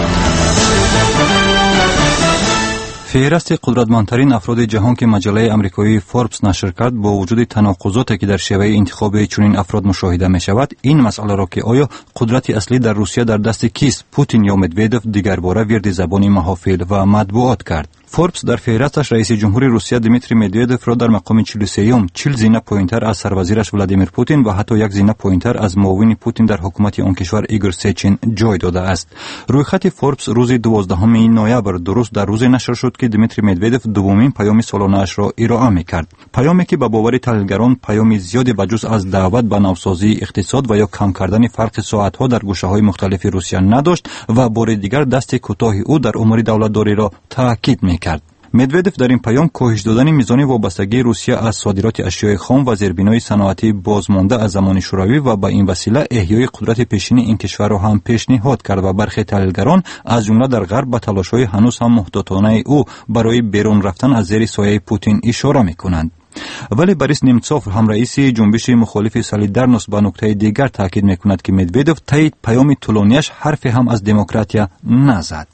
Speaker 17: فهرست قدرتمندترین افراد جهان که مجله آمریکایی فوربس نشر کرد با وجود تناقضاتی که در شیوه انتخاب چنین افراد مشاهده می شود، این مسئله را که آیا قدرت اصلی در روسیه در دست کیست، پوتین یا مدودیف، دیگر باره ورد زبان محافل و مطبوعات کرد. فوربس در فهرستش رئیس جمهوری روسیه دیمیتری مدودیف را در مقام چهل و سوم چهل زینه پایینتر از سروزیرش ولادیمیر پوتین و حتی یک زینه پایینتر از معاون پوتین در حکومت آن کشور ایگور سچین جای داده است. رویخط فوربس روز دوازدهم نوامبر درست در روز نشر شد که دیمیتری مدودیف دومین پیام سالانه‌اش را ارائه می‌کرد. پیامی که به باور تحلیلگران پیام زیادی بجز از دعوت به نوسازی اقتصاد و یا کم کردن فرق ساعت‌ها در گوشه‌های مختلف روسیه نداشت و بار دیگر دست کوتاه او در امور دولتداری را تاکید می‌کرد. مدودیف در این پیام کاهش دادن میزان وابستگی روسیه از صادرات اشیاء خام و زیربنای صنعتی بازمانده از زمان شوروی و با این وسیله احیای قدرت پیشین این کشور را هم پیشنهاد کرد و برخی تحلیلگران از جمله در غرب به تلاش‌های هنوز هم محتاطانه او برای بیرون رفتن از زیر سایه پوتین اشاره می‌کنند. ولی بوریس نیمتسوف هم رئیس جنبش مخالف سالیدارنوس به نکته دیگر تاکید می‌کند که مدودیف تایید پیام طولانیش حرف هم از دموکراتیا نزد.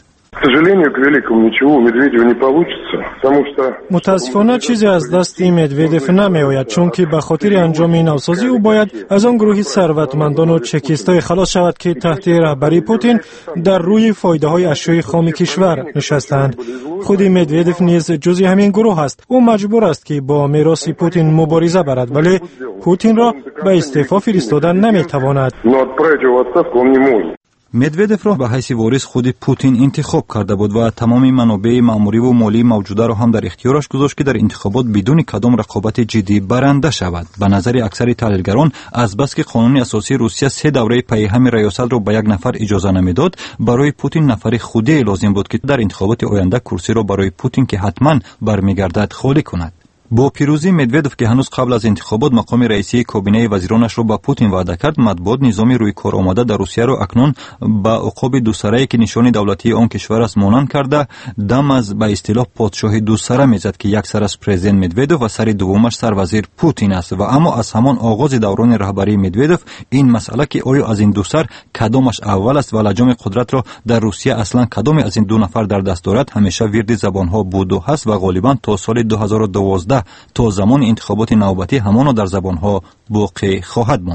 Speaker 4: متاسفانه چیزی از دست مدودیف نمی آید، چون که به خاطر انجام نوسازی او باید از آن گروه ثروتمندان و چکیستای خلاص شود که تحت رهبری پوتین در روی فایده های اشیاء خام کشور نشستند. خود مدودیف نیز جزء همین گروه است. او مجبور است که با میراث پوتین مبارزه برد، ولی پوتین را به استعفا فرستادن نمی تواند.
Speaker 17: مدودیف را به حیث وارث خود پوتین انتخاب کرده بود و تمام منابع مأموری و مالی موجوده را هم در اختیارش گذاشت که در انتخابات بدون کدام رقابت جدی برنده شود. به نظر اکثر تحلیلگران از بس که قانون اساسی روسیه سه دوره پی هم ریاست را به یک نفر اجازه نمیداد، برای پوتین نفر خودی لازم بود که در انتخابات آینده کرسی را برای پوتین که حتما برمیگردد خالی کند. با پیروزی مدودیف که هنوز قبل از انتخابات مقام رئیسی کابینه وزیرانش را به پوتین وعده کرد، مطبوعات نظام روی کار آمده در روسیه را اکنون به عقاب دوسره‌ای که نشان دولتی آن کشور است مانند کرده، دم از به اصطلاح پادشاه دوسره میزد که یک سر از پرزیدنت مدودیف و سر دومش سروزیر پوتین است. و اما از همان آغاز دوران رهبری مدودیف این مسئله که آیا از این دو سر کدامش اول است و لجام قدرت را در روسیه اصلا کدام از این دو نفر در دست دارد، همیشه ورد زبانها بود و هست و غالبا تا سال دو هزار و دوازده تا زمان انتخابات نوبتی همانا در زبانها باقی خواهد ماند.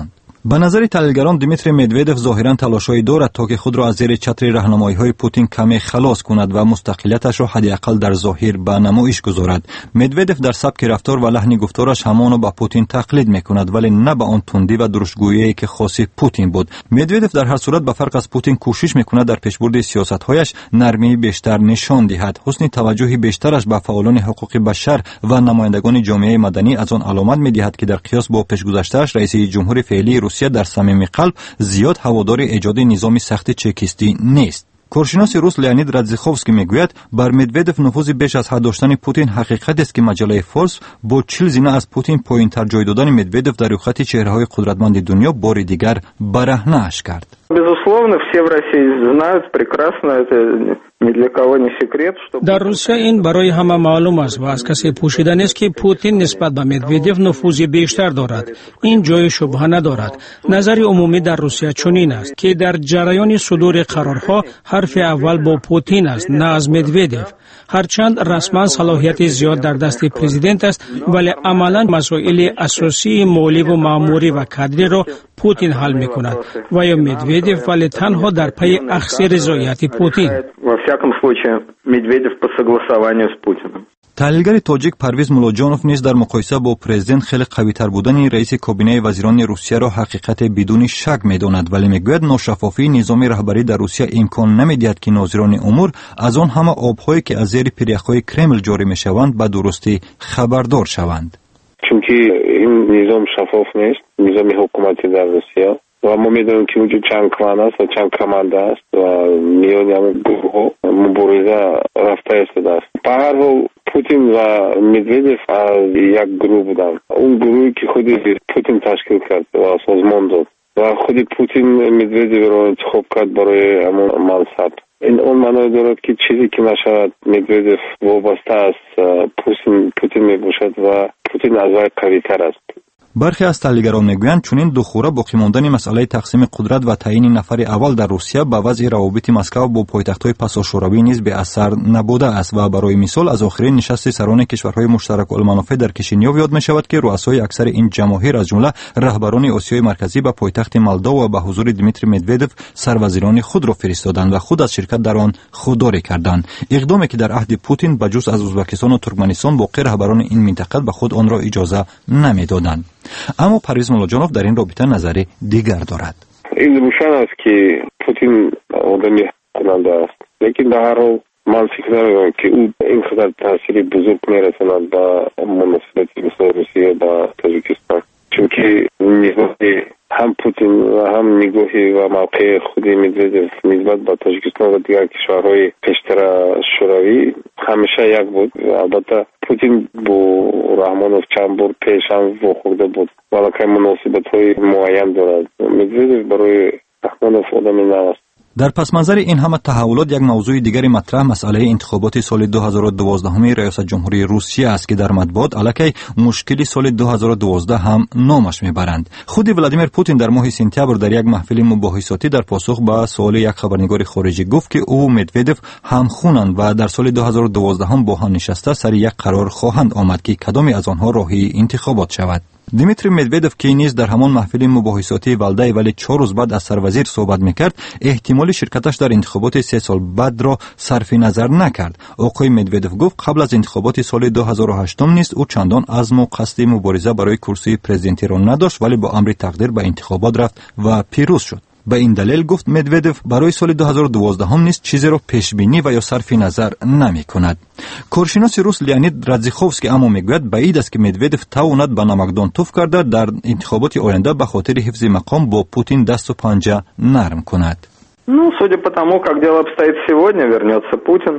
Speaker 17: به نظر تحلیلگران دیمیتری مدودف ظاهرا تلاشی دارد تا که خود را از زیر چتر راهنمایی‌های پوتین کمی خلاص کند و مستقلیتش را حداقل در ظاهر به نمایش گذارد. مدودف در سبک رفتار و لحن گفتارش همان به پوتین تقلید میکند، ولی نه به آن تندی و درشتگویی که خاص پوتین بود. مدودف در هر صورت به فرق از پوتین کوشش میکند در پیشبرد سیاست‌هایش نرمی بیشتر نشان دهد. حسن توجه بیشترش به فعالان حقوق بشر و نمایندگان جامعه مدنی از آن علامت میدهد که در قیاس با پیشگذشته‌اش رئیس جمهور فعلی روسیه در صمیم قلب زیاد هوادار ایجاد نظام سخت چکیستی نیست. کارشناس روس لیانید رادزیخوفسکی میگوید بر مدودف نفوذ بیش از حد داشتن پوتین حقیقت است که مجله فورس با چهل زینه از پوتین پایین‌تر جای دادن مدودف در رخت چهره‌های قدرتمند دنیا بار دیگر برهنه اش کرد.
Speaker 5: Безусловно, все в России знают прекрасно, это ни для кого не секрет, что
Speaker 18: در روسیه این برای همه معلوم است و از کسی پوشیده نیست که پوتین نسبت به مدودف نفوذ بیشتر دارد. این جای شبهه ندارد. نظر عمومی در روسیه چنین است که در جریان صدور قرارها حرف اول با پوتین است، نه از مدودف. هرچند رسما صلاحیت زیاد در دست پرزیدنت است، ولی عملا مسائل اساسی مالی و ماموری و کادری را پوتین حل می‌کند و یا مدودف، ولی تنها در پی اخذ رضایت پوتین.
Speaker 5: во всяком случае Медведев по согласованию с Путиным.
Speaker 17: تحلیلگر تاجیک پرویز مولاجانوف نیز در مقایسه با پرزیدنت خیلی قوی‌تر بودن رئیس کابینه وزیران روسیه را حقیقت بدون شک می‌داند، ولی میگوید ناشفافی نظام رهبری در روسیه امکان نمی‌دهد که ناظران امور از آن همه آب‌هایی که از زیر پیره‌های کرمل جاری می‌شوند به درستی خبردار شوند.
Speaker 8: چونکه این نظام شفاف نیست، نظام حکومتی در روسیه، و ما میدونیم که وجود چند کلان است و چند کمانده است و میان همون گروه مبارزه رفته ایستاده است. به هر حال پوتین و مدودف از یک گروه بودن. اون گروهی که خود پوتین تشکیل کرد و سازمان داد و خود پوتین مدودف را انتخاب کرد برای همون منصب. این اون معنی دارد که چیزی که نشود مدودف وابسته است پوتین پوتین میباشد و پوتین از وی قوی تر است.
Speaker 17: برخی از تحلیلگران میگویند چنین دخوره باقی ماندن مسئله تقسیم قدرت و تعیین نفر اول در روسیه به وضع روابط مسکو با پایتخت‌های پساشوروی نیز به اثر نبوده است و برای مثال از آخرین نشست سران کشورهای مشترک المنافع در کشینیو یاد می‌شود که رؤسای اکثر این جماهیر از جمله رهبران آسیای مرکزی به پایتخت مالدو و به حضور دیمیتری مدودف سروزیران خود را فرستادند و خود از شرکت در آن خودداری کردند. اقدامی که در عهد پوتین به جز از ازبکستان و ترکمنستان باقی رهبران این منطقه به خود آن را اجازه نمی‌دادند. اما پرویز مولاجانوف در این رابطه نظری دیگر دارد.
Speaker 8: این روشن است که پوتین آدمی کننده است، لیکن در هر حال من فکر نمی‌کنم که او اینقدر تاثیر بزرگ می‌رساند به مناسبات مثل روسیه با تاجیکستان، چون نسبت هم پوتین و هم نگاهی و موقع خود مدودف نسبت به تاجیکستان و دیگر کشورهای پیشتر شوروی همیشه یک بود. البته پوتین با رحمانوف چند بار پیش هم واخورده بود، ولی مناسبت‌های معین دارد. مدودف برای رحمانوف آدمی نو است.
Speaker 17: در پس منظر این همه تحولات یک موضوع دیگری مطرح مسئله انتخابات سال دو هزار و دوازده ریاست جمهوری روسیه است که در مطبوعات الکی مشکلی سال دو هزار و دوازده هم نامش میبرند. خود ولادیمیر پوتین در ماه سپتامبر در یک محفل مباحثاتی در پاسخ به سوال یک خبرنگار خارجی گفت که او و مدودف همخوانند و در سال دو هزار و دوازده هم با هم نشسته سر یک قرار خواهند آمد که کدامی از آنها راهی انتخابات شود. دیمیتری مدودف که نیز در همان محفل مباحثاتی ولده ولی چهار روز بعد از سروزیر صحبت میکرد، احتمال شرکتش در انتخابات سه سال بعد را صرف نظر نکرد. آقای مدودف گفت قبل از انتخابات سال دو هزار و هشت نیست او چندان عزم و قصد مبارزه برای کرسی پرزیدنتی را نداشت، ولی با امر تقدیر به انتخابات رفت و پیروز شد. به این دلیل گفت مدودف برای سال دو هزار و دوازده هم نیست چیزی را پیش بینی و یا صرف نظر نمی کند. کارشناس روس لیانید رادزیخوفسکی اما میگوید بعید است که مدودف تواند به نمکدان توف کرده در انتخابات آینده به خاطر حفظ مقام با پوتین دست و پنجه نرم کند.
Speaker 5: Ну, судя по тому, как дело обстоит сегодня, вернется Путин.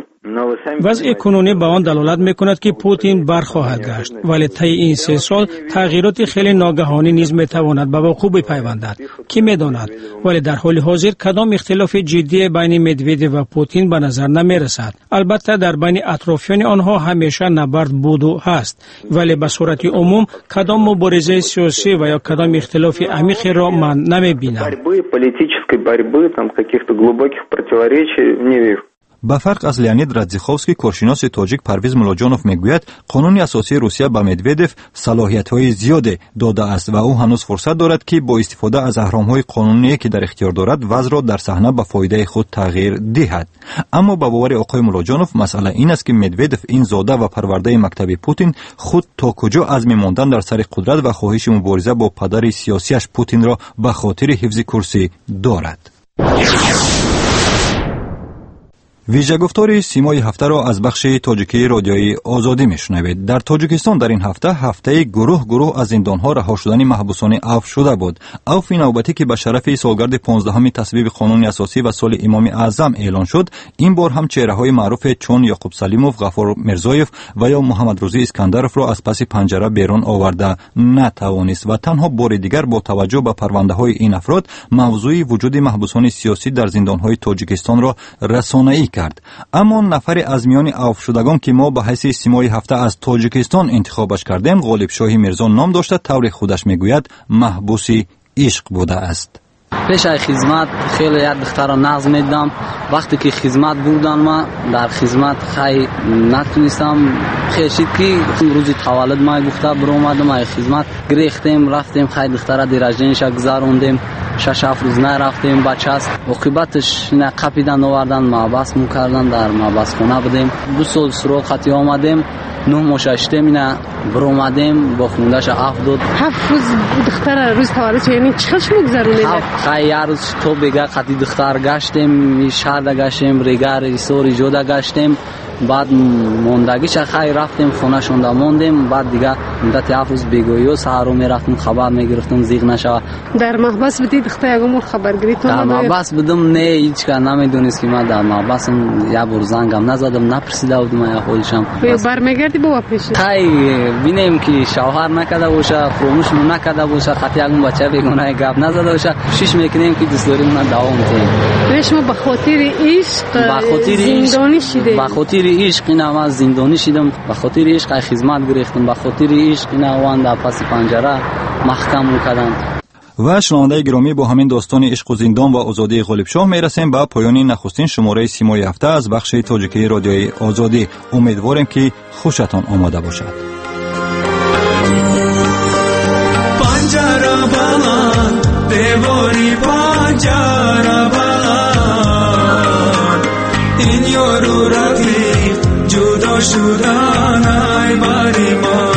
Speaker 18: وضع کنونی به آن دلالت میکند که پوتین برخواهد گشت، ولی طی این سه سال تغییرات خیلی ناگهانی نیز میتواند به وقوع بپیوندد. کی میداند؟ ولی در حال حاضر کدام اختلاف جدی بین مدودف و پوتین به نظر نمیرسد. البته در بین اطرافیان آنها همیشه نبرد بود و هست، ولی به صورت عموم کدام مبارزه سیاسی و یا کدام اختلاف عمیقی را من نمیبینم.
Speaker 17: به فرق از لیونید رادزیخوفسکی کارشناس تاجیک پرویز ملاجانوف میگوید قانون اساسی روسیه به مدودف صلاحیت‌های زیادی داده است و او هنوز فرصت دارد که با استفاده از اهرام‌های قانونی که در اختیار دارد وضع را در صحنه به فایده خود تغییر دهد. اما با باور آقای ملاجانوف مسئله این است که مدودف این زاده و پرورده مکتب پوتین خود تا کجا عزم ماندن در سر قدرت و خواهش مبارزه با پدر سیاسیش پوتین را به خاطر حفظ کرسی دارد. ویژه گفتار سیمای هفته را از بخش تاجیکی رادیویی آزادی میشنوید. در تاجیکستان در این هفته هفته گروه گروه از زندانها رها شدن محبوسان عفو شده بود. عفو نوبتی که به شرف سالگرد پانزدهم تصویب قانون اساسی و سال امام اعظم اعلان شد، این بار هم چهره‌های معروف چون یعقوب سلیموف، غفار میرزایف و یا محمد روزی اسکندرف را از پس پنجره بیرون آورده نتوانست و تنها بار دیگر با توجه به پرونده‌های این افراد موضوع وجود محبوسان سیاسی در زندان‌های تاجیکستان را رسانه‌ای کرد. اما نفر از میان عفو شدگان که ما به حیث سیمای هفته از تاجیکستان انتخابش کردیم، غالب شاهی میرزا نام داشته. طور خودش میگوید محبوسی عشق بوده است.
Speaker 9: پیش از خدمت خیلی یک دختر نظم میدم. وقتی که خدمت بودم ما در خدمت خیلی نتونستم خیشید که روزی تولد ما گفته بر اومدم از خدمت گریختیم رفتیم خیلی دختر دیراجینش گذروندیم شش هفت روز نرفتیم بچه است عاقبتش اینا قپیدن آوردن محبس میکردن در محبس خونه بودیم دو سال سراغ خطی آمدیم نه مشاشتیم اینا بر اومدیم با خوندش عفو داد
Speaker 20: هفت روز دختر روز تولد یعنی چقدر میگذرونید
Speaker 9: خیلی روز تو بگه خطی دختر گشتیم شهر گشتیم ریگر سوری جودا گشتیم بعد موندگیش خیلی رفتیم خونه شونده موندیم بعد دیگه مدت هفت روز بگویی و سهرو میرفتیم خبر میگرفتیم زیغ نشوه
Speaker 20: در محبس بودید دختر یکم خبرگیری تو
Speaker 9: در محبس بودم نه هیچ که نمیدونست که من در محبس یا بر زنگم نزدم نپرسیده بودم یا خودشم
Speaker 20: برمیگردی با پیش
Speaker 9: خیلی بینیم که شوهر نکرده باشه فراموش نکرده باشه خاطر یکم بچه بیگانه گپ نزده باشه شش میکنیم که دوست داریم من دوام بدیم
Speaker 20: شما به خاطر عشق زندانی شده
Speaker 9: به خاطر عشق اینا من زندانی شدم به خاطر عشق خدمت گرفتم به خاطر عشق اینا وان در پس پنجره محکم میکردن.
Speaker 17: و شنونده گرامی با همین داستان عشق و زندان و آزادی غالب شاه میرسیم به پایان نخستین شماره سیمای هفته از بخش تاجیکی رادیوی آزادی. امیدواریم که خوشتان آماده باشد.
Speaker 11: پنجره بلند دیواری پنجره بلند این یارو رفیق جدا شدن ای باری ما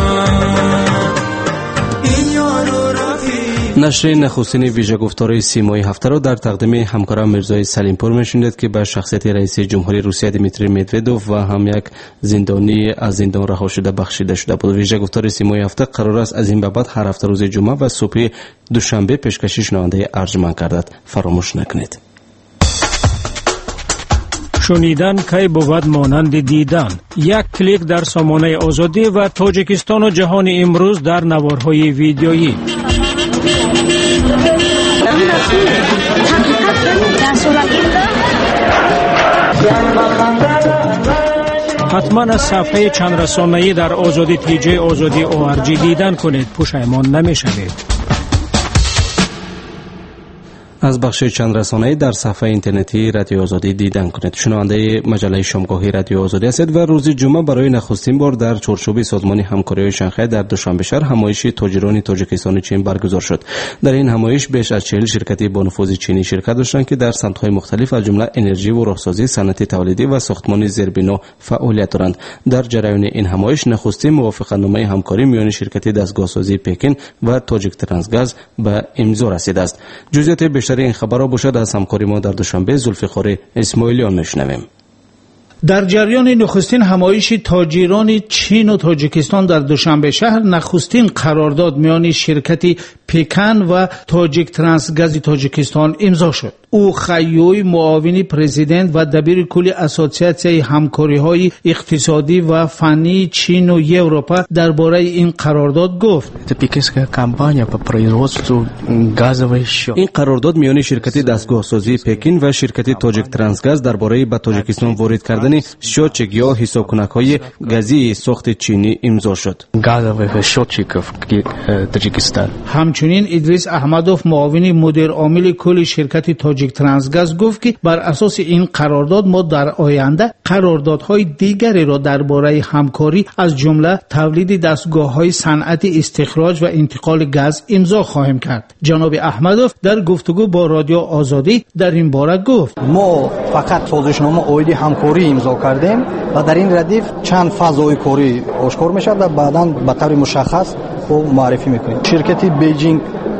Speaker 11: این یارو رفیق.
Speaker 2: نشر نخستین ویژه گفتار سیمای هفته را در تقدیم همکارم میرزای سلیمپور میشنید که به شخصیت رئیس جمهوری روسیه دیمیتری مدودوف و هم یک زندانی از زندان رها شده بخشیده شده بود. ویژه گفتار سیمای هفته قرار است از این به بعد هر هفته روز جمعه و صبح دوشنبه پیشکشی شنونده ارجمند گردد. فراموش نکنید.
Speaker 18: شنیدن کی بود مانند دیدن. یک کلیک در سامانه آزادی و تاجیکستان و جهان امروز در نوارهای ویدیویی. حتما از صفحه چند رسانه‌ای در آزادی تیجه آزادی او ار جی دیدن کنید. پشیمان نمی‌شوید.
Speaker 2: از بخش چند رسانه‌ای در صفحه اینترنتی رادیو آزادی دیدن کنید. شنونده مجله شامگاهی رادیو آزادی هستید و روز جمعه برای نخستین بار در چارچوب سازمان همکاری شانگهای در دوشنبه شهر همایش تاجران تاجیکستان چین برگزار شد. در این همایش بیش از چهل شرکت با نفوذ چینی شرکت داشتند که در صنعت‌های مختلف از جمله انرژی و راهسازی، صنعت تولیدی و ساختمان زیربنا فعالیت دارند. در جریان این همایش نخستین موافقتنامه همکاری میان شرکت دستگاهسازی پکن و تاجیک ترانسگاز به امضا رسیده است. جزئیات بیشتر این خبر را باشد از همکاری ما در دوشنبه زلفقار اسماعیلیان میشنویم.
Speaker 21: در جریان نخستین همایش تاجران چین و تاجیکستان در دوشنبه شهر نخستین قرارداد میان شرکت پکن و تاجیک ترانسگاز تاجیکستان امضا شد. او خیوی معاون پرزیدنت و دبیر کل اسوسیاسیون همکاری‌های اقتصادی و فنی چین و اروپا درباره این قرارداد گفت.
Speaker 2: این قرارداد میان شرکت دستگاهسازی پکن و شرکت تاجیک ترانسگاز درباره به تاجیکستان وارد کردن شوچک یا حسابکنک‌های گازی ساخت چینی امضا شد.
Speaker 21: همچنین ادریس احمدوف معاون مدیر عامل کل شرکت تاجیک تاجیک ترانسگاز گفت که بر اساس این قرارداد ما در آینده قراردادهای دیگری را درباره همکاری از جمله تولید دستگاه‌های صنعتی استخراج و انتقال گاز امضا خواهیم کرد. جناب احمدوف در گفتگو با رادیو آزادی در این باره گفت
Speaker 10: ما فقط سازشنامه عایدی همکاری امضا کردیم و در این ردیف چند فضای کاری آشکار میشه و بعداً به طور مشخص او معرفی میکنیم. شرکت بیجینگ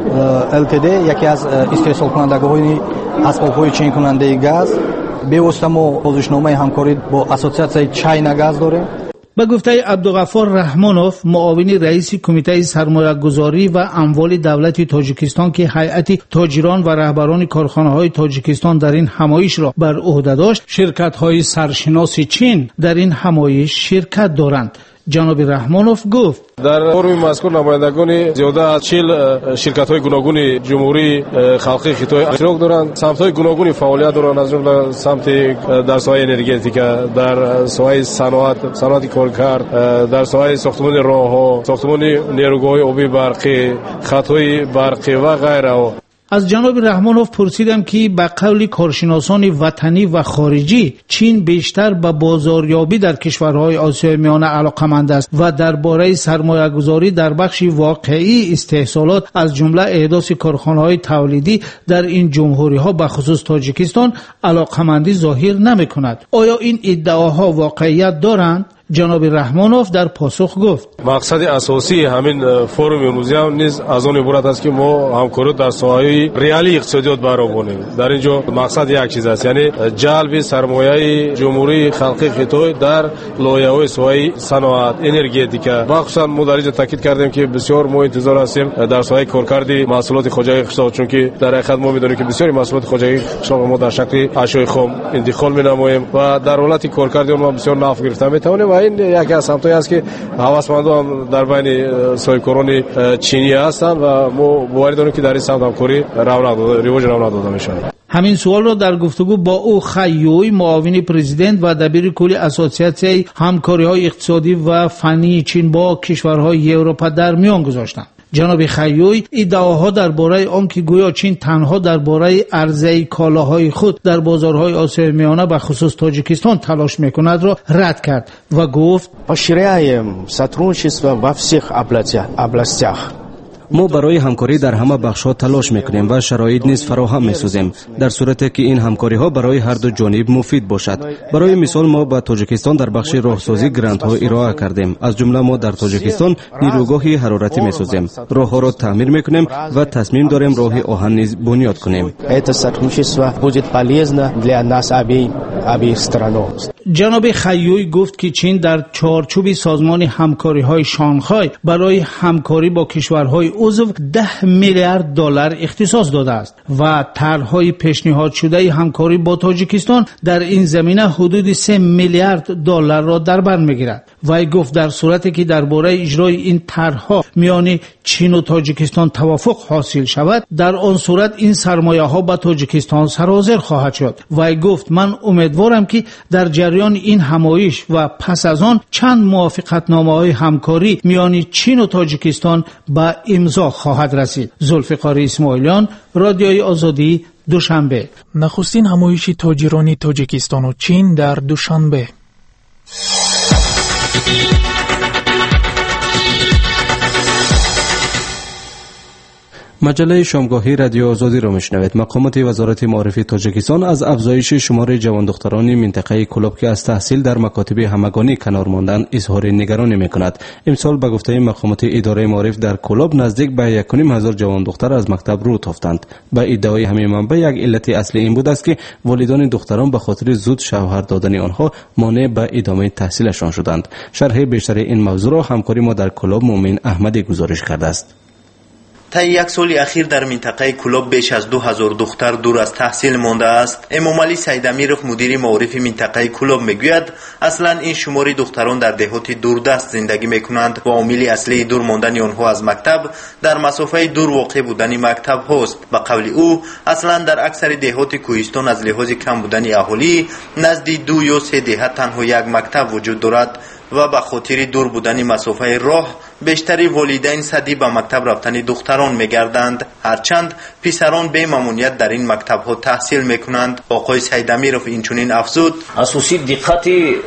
Speaker 10: ال تی دی یکی از استحصال کنندگان اسباب‌های چین کننده گاز به واسطه ما سازشنامه همکاری با اسوسیاسیون چاینا گاز داریم.
Speaker 21: به گفته عبدالغفار رحمانوف معاون رئیس کمیته سرمایه‌گذاری و اموال دولت تاجیکستان که هیئت تاجران و رهبران کارخانه‌های تاجیکستان در این همایش را بر عهده داشت، شرکت‌های سرشناس چین در این همایش شرکت دارند. جناب رحمانوف گفت
Speaker 12: در فورم مذکور نمایندگان زیاده از چهل شرکت‌های گوناگون جمهوری خلقی خطای اشتراک دارند. سمت‌های گوناگون فعالیت دارند، از جمله سمت در ساحه انرژتیکا، در ساحه صنعت، صنعت کارکرد، در ساحه ساختمان راه‌ها، ساختمان نیروگاه‌های آبی برقی، خط‌های برقی و غیره.
Speaker 21: از جناب رحمانوف پرسیدم که به قول کارشناسان وطنی و خارجی چین بیشتر به بازاریابی در کشورهای آسیای میانه علاقه‌مند است و درباره سرمایه‌گذاری در بخش واقعی استحصالات از جمله احداث کارخانه‌های تولیدی در این جمهوری‌ها به خصوص تاجیکستان علاقه‌مندی ظاهر نمی‌کند. آیا این ادعاها واقعیت دارند؟ جناب رحمانوف در پاسخ گفت
Speaker 12: مقصد اساسی همین فورم امروزی هم نیز از آن عبارت است که ما همکاری در ساحه ریالی اقتصادیات برآوریم. در اینجا مقصد یک چیز است، یعنی جلب سرمایه جمهوری خلقی خطای در لایه‌های ساحه صنعت، انرژتیکا. مخصوصا ما در اینجا تاکید کردیم که بسیار ما انتظار هستیم در ساحه کارکرد محصولات خودجای قشاق، چون که در حقیقت ما می‌دونیم که بسیاری محصولات خودجای قشاق ما در شکل اشیاء خام انتقال می‌نماییم و در حالت کارکرد اون ما بسیار نفع گرفته می‌توانیم و این یکی از سمت‌هایی است که هوسمندان هم در بین صاحبکاران چینی هستند و ما باور داریم که در این سمت همکاری رونق داده رواج رونق داده می‌شود.
Speaker 21: همین سوال را در گفتگو با او خیوی معاون پرزیدنت و دبیر کل اسوسیاسیون همکاری‌های اقتصادی و فنی چین با کشورهای اروپا در میان گذاشتند. جناب خیوی ادعاها درباره آنکه گویا چین تنها درباره عرضه کالاهای خود در بازارهای آسیای میانه به خصوص تاجیکستان تلاش میکند را رد کرد و گفت
Speaker 23: Поощряем сотрудничество во всех областях.
Speaker 2: ما برای همکاری در همه بخش‌ها تلاش می‌کنیم و شرایط نیز فراهم می‌سازیم در صورتی که این همکاری‌ها برای هر دو جانب مفید باشد. برای مثال ما با تاجیکستان در بخش راهسازی گرانت‌ها ارائه کردیم. از جمله ما در تاجیکستان نیروگاهی حرارتی می‌سازیم، راه‌ها را تعمیر می‌کنیم و تصمیم داریم راه آهن نیز بنیاد کنیم.
Speaker 23: Это сотрудничество будет полезно для нас обеих обеих сторон.
Speaker 21: جناب خیوی گفت که چین در چارچوب سازمان همکاری‌های شانگهای برای همکاری با کشورهای عضو ده میلیارد دلار اختصاص داده است و طرح‌های پیشنهاد شده همکاری با تاجیکستان در این زمینه حدود سه میلیارد دلار را در بر می‌گیرد. وی گفت در صورتی که درباره اجرای این طرح‌ها میان چین و تاجیکستان توافق حاصل شود، در آن صورت این سرمایه‌ها به تاجیکستان سرازیر خواهد شد. وی گفت من امیدوارم که در جریان این همایش و پس از آن چند موافقتنامه‌های همکاری میان چین و تاجیکستان به امضا خواهد رسید. ذوالفقار اسماعیلیان، رادیوی آزادی، دوشنبه.
Speaker 3: نخستین همایش تاجران تاجیکستان و چین در دوشنبه.
Speaker 2: مجله شامگاهی رادیو آزادی را میشنوید. مقامات وزارت معارف تاجیکستان از افزایش شمار جوان دختران منطقه کلوب که از تحصیل در مکاتب همگانی کنار ماندند اظهار نگرانی میکند. امسال به گفته مقامات اداره معارف در کلوب نزدیک به یک و نیم هزار جوان دختر از مکتب رو تافتند. به ادعای همین منبع یک علت اصلی این بود است که والدان دختران به خاطر زود شوهر دادن آنها مانع به ادامه تحصیلشان شدند. شرح بیشتر این موضوع را همکاری ما در کلوب مومن احمدی گزارش کرده است.
Speaker 24: طی یک سال اخیر در منطقه کلوب بیش از دو هزار دختر دور از تحصیل مانده است. امامعلی سیدامیرов مدیر معارف منطقه کلوب میگوید اصلا این شماری دختران در دهات دوردست زندگی میکنند و عامل اصلی دور ماندن آنها از مکتب در مسافه دور واقع بودن مکتب هست. به قول او اصلا در اکثر دهات کوهستان از لحاظ کم بودن اهالی نزد دو یا سه دهات تنها یک مکتب وجود دارد و به خاطر دور بودن مسافه راه بیشتری والدین صدی به مکتب رفتن دختران میگردند، هرچند پسران به ممنوعیت در این مکتب ها تحصیل میکنند. آقای سیدامیرов اینچنین افزود:
Speaker 7: اساسی دقت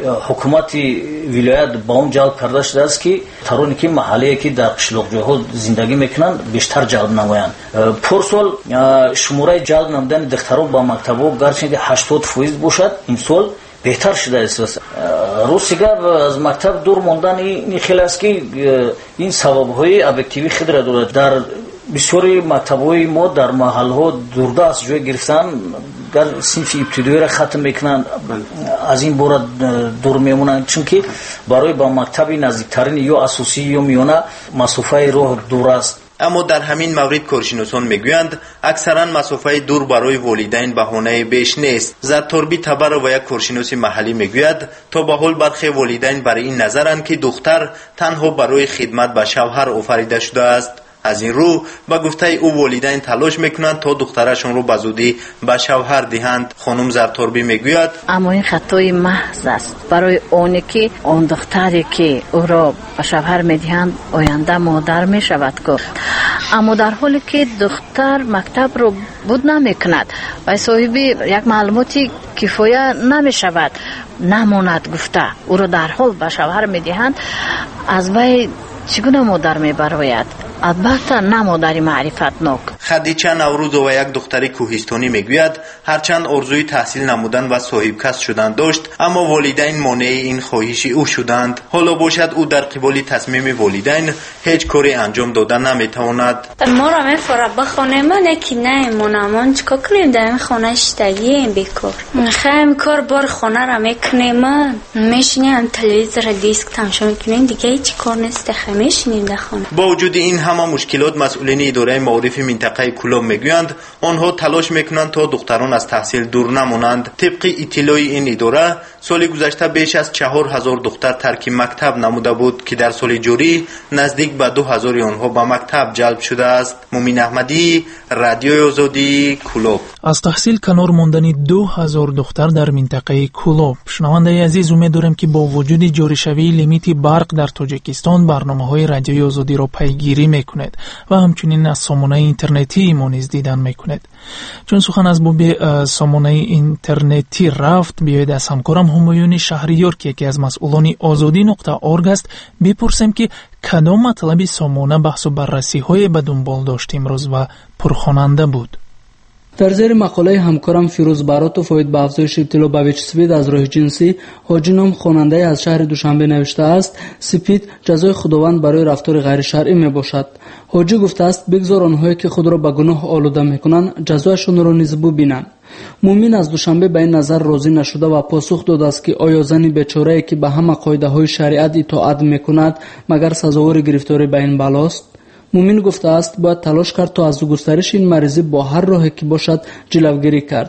Speaker 7: حکومت ولایت با اون جلب کرده شده است که ترانی که محلی که در قشلاق جاها زندگی میکنند بیشتر جلب نمایند. پارسال شماره جلب نمودن دختران با مکتب ها گرچه هشتاد فیصد باشد، این سال بهتر شده است. روسیگا از مکتب دور ماندن این خیلی است که این سبب های ابجکتیوی خود را دارد. در بسیاری مکتب های ما در محل ها دورده از جای گرفتن در صنف ابتدایی را ختم میکنند، از این بار دور میمونند، چون که برای با مکتب نزدیکترین یا اساسی یا میانه مسافه راه دور است.
Speaker 24: اما در همین مورد کارشناسان میگویند اکثرا مسافه دور برای والدین بهانه بیش نیست. زتاربی تبر و یک کارشناس محلی میگوید تا به حال برخی والدین برای این نظرند که دختر تنها برای خدمت به شوهر آفریده شده است. از این رو با گفته او والدین تلاش میکنند تا دخترشون رو به زودی به شوهر دهند. خانم زرتاربی میگوید
Speaker 13: اما این خطای محض است برای اونی که اون دختری که او را به شوهر میدهند آینده مادر میشود گفت. اما در حالی که دختر مکتب رو بود نمیکند و صاحب یک معلوماتی کفایه نمیشود نماند گفته او را در حال به شوهر میدهند، از وی چگونه مادر میبراید؟ البته نه مادری معرفت ناک.
Speaker 24: خدیجه نوروز و یک دختری کوهستانی میگوید هرچند آرزوی تحصیل نمودن و صاحب کسب شدن داشت، اما والدین مانع این خواهش او شدند. حالا باشد او در قبال تصمیم والدین هیچ کاری انجام دادن نمیتواند.
Speaker 14: ما را میفره بخونه من که نمیمونم چیکار کنیم در این خانه اشتگیم بیکار خیم کار بار خانه را میکنیم میشینیم تلویزیون دیسک تماشا میکنیم دیگه هیچ کار نیست میشینیم در خانه.
Speaker 24: با وجود این همه مشکلات مسئولین اداره معارف منطقه کلوب میگویند آنها تلاش میکنند تا دختران از تحصیل دور نمانند. طبق اطلاع این اداره سال گذشته بیش از چهار هزار دختر ترک مکتب نموده بود که در سال جاری نزدیک به دو هزار آنها به مکتب جلب شده است. مومین احمدی، رادیوی آزادی، کلوب.
Speaker 3: از تحصیل کنار ماندن دو هزار دختر در منطقه کلوب. شنونده عزیز، امید دارم که با وجود جاری شوی لیمیت برق در تاجیکستان برنامه‌های رادیوی آزادی را پیگیری میکنید و همچنین از سامانه اینترنتی ما نیز دیدن میکنید. چون سخن از باب سامانه اینترنتی رفت، بیایید از همکارم همایون شهریار که یکی از مسئولان آزادی نقطه ارگ است بپرسیم که کدام مطلب سامانه بحث و بررسی های به دنبال داشت امروز و پرخواننده بود.
Speaker 15: در زیر مقاله همکارم فیروز براتوف اوید به افزایش ابتلا به ویچ سپید از راه جنسی، حاجی نام خواننده از شهر دوشنبه نوشته است سپید جزای خداوند برای رفتار غیر شرعی می باشد. حاجی گفته است بگذار آنهایی که خود را به گناه آلوده میکنند جزایشان را نیز ببینند. مومین از دوشنبه به این نظر راضی نشده و پاسخ داده است که آیا زنی بیچاره‌ای که به همه قاعده های شریعت اطاعت میکند مگر سزاوار گرفتاری به این بلاست؟ مومین گفته است باید تلاش کرد تا از گسترش این مریضی با هر راهی که باشد جلوگیری کرد.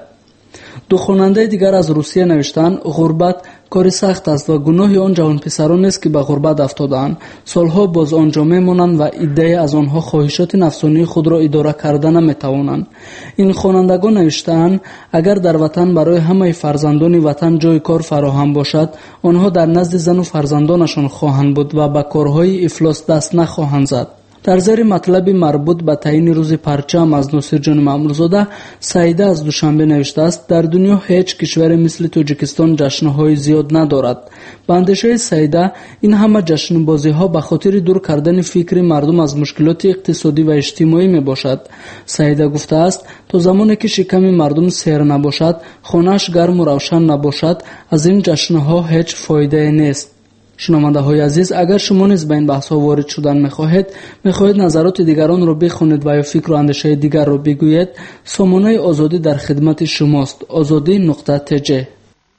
Speaker 15: دو خواننده دیگر از روسیه نوشتند غربت کاری سخت است و گناه آن جوان پسران است که به غربت افتادند، سالها باز آنجا میمانند و ایده از آنها خواهشات نفسانی خود را اداره کردن نمیتوانند. این خوانندگان نوشتند اگر در وطن برای همه فرزندان وطن جای کار فراهم باشد، آنها در نزد زن و فرزندانشان خواهند بود و به کارهای افلاس دست نخواهند زد. در زیر مطلب مربوط به تعیین روز پرچم از ناصر جان مامورزاده، سعیده از دوشنبه نوشته است در دنیا هیچ کشور مثل تاجیکستان جشن‌های زیاد ندارد. به اندیشه سعیده این همه جشن بازی‌ها به خاطر دور کردن فکر مردم از مشکلات اقتصادی و اجتماعی می باشد. سعیده گفته است تا زمانی که شکم مردم سیر نباشد، خانه‌اش گرم و روشن نباشد، از این جشن‌ها هیچ فایده نیست. شنونده های عزیز، اگر شما نیز به این بحث ها وارد شدن میخواهید میخواهید نظرات دیگران را بخونید و یا فکر و اندیشه دیگر را بگویید، سامانه آزادی در خدمت شماست. آزادی نقطه تی جی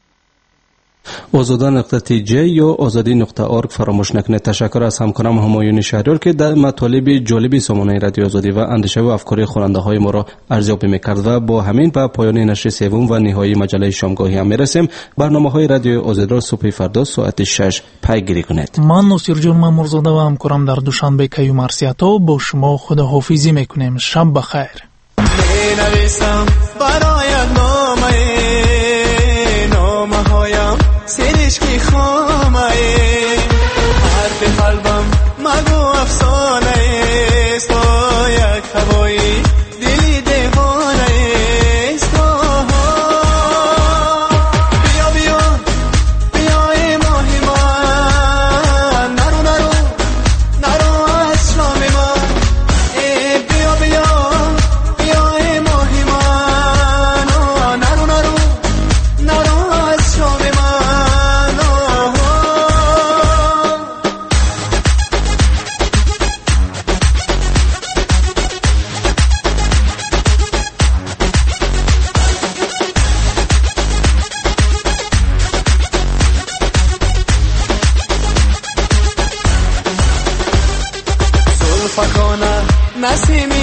Speaker 2: آزاده نقطه تی جی یا آزادی نقطه ارگ فراموش نکنید. تشکر از همکارم همایون شهریار که در مطالب جالبی سامانه رادیو آزادی و اندیشه و افکار خواننده های ما را ارزیابی میکرد و با همین به پایان نشر سوم و نهایی مجله شامگاهی هم میرسیم. برنامه های رادیو آزادی را صبح فردا ساعت شش پیگیری کنید.
Speaker 3: من ناصر جان مامورزاده و همکارم در دوشنبه کیو مرسیاتا با شما خداحافظی میکنیم. شب بخیر. سرشکی خامه حرف قلبم مگو
Speaker 11: نسیم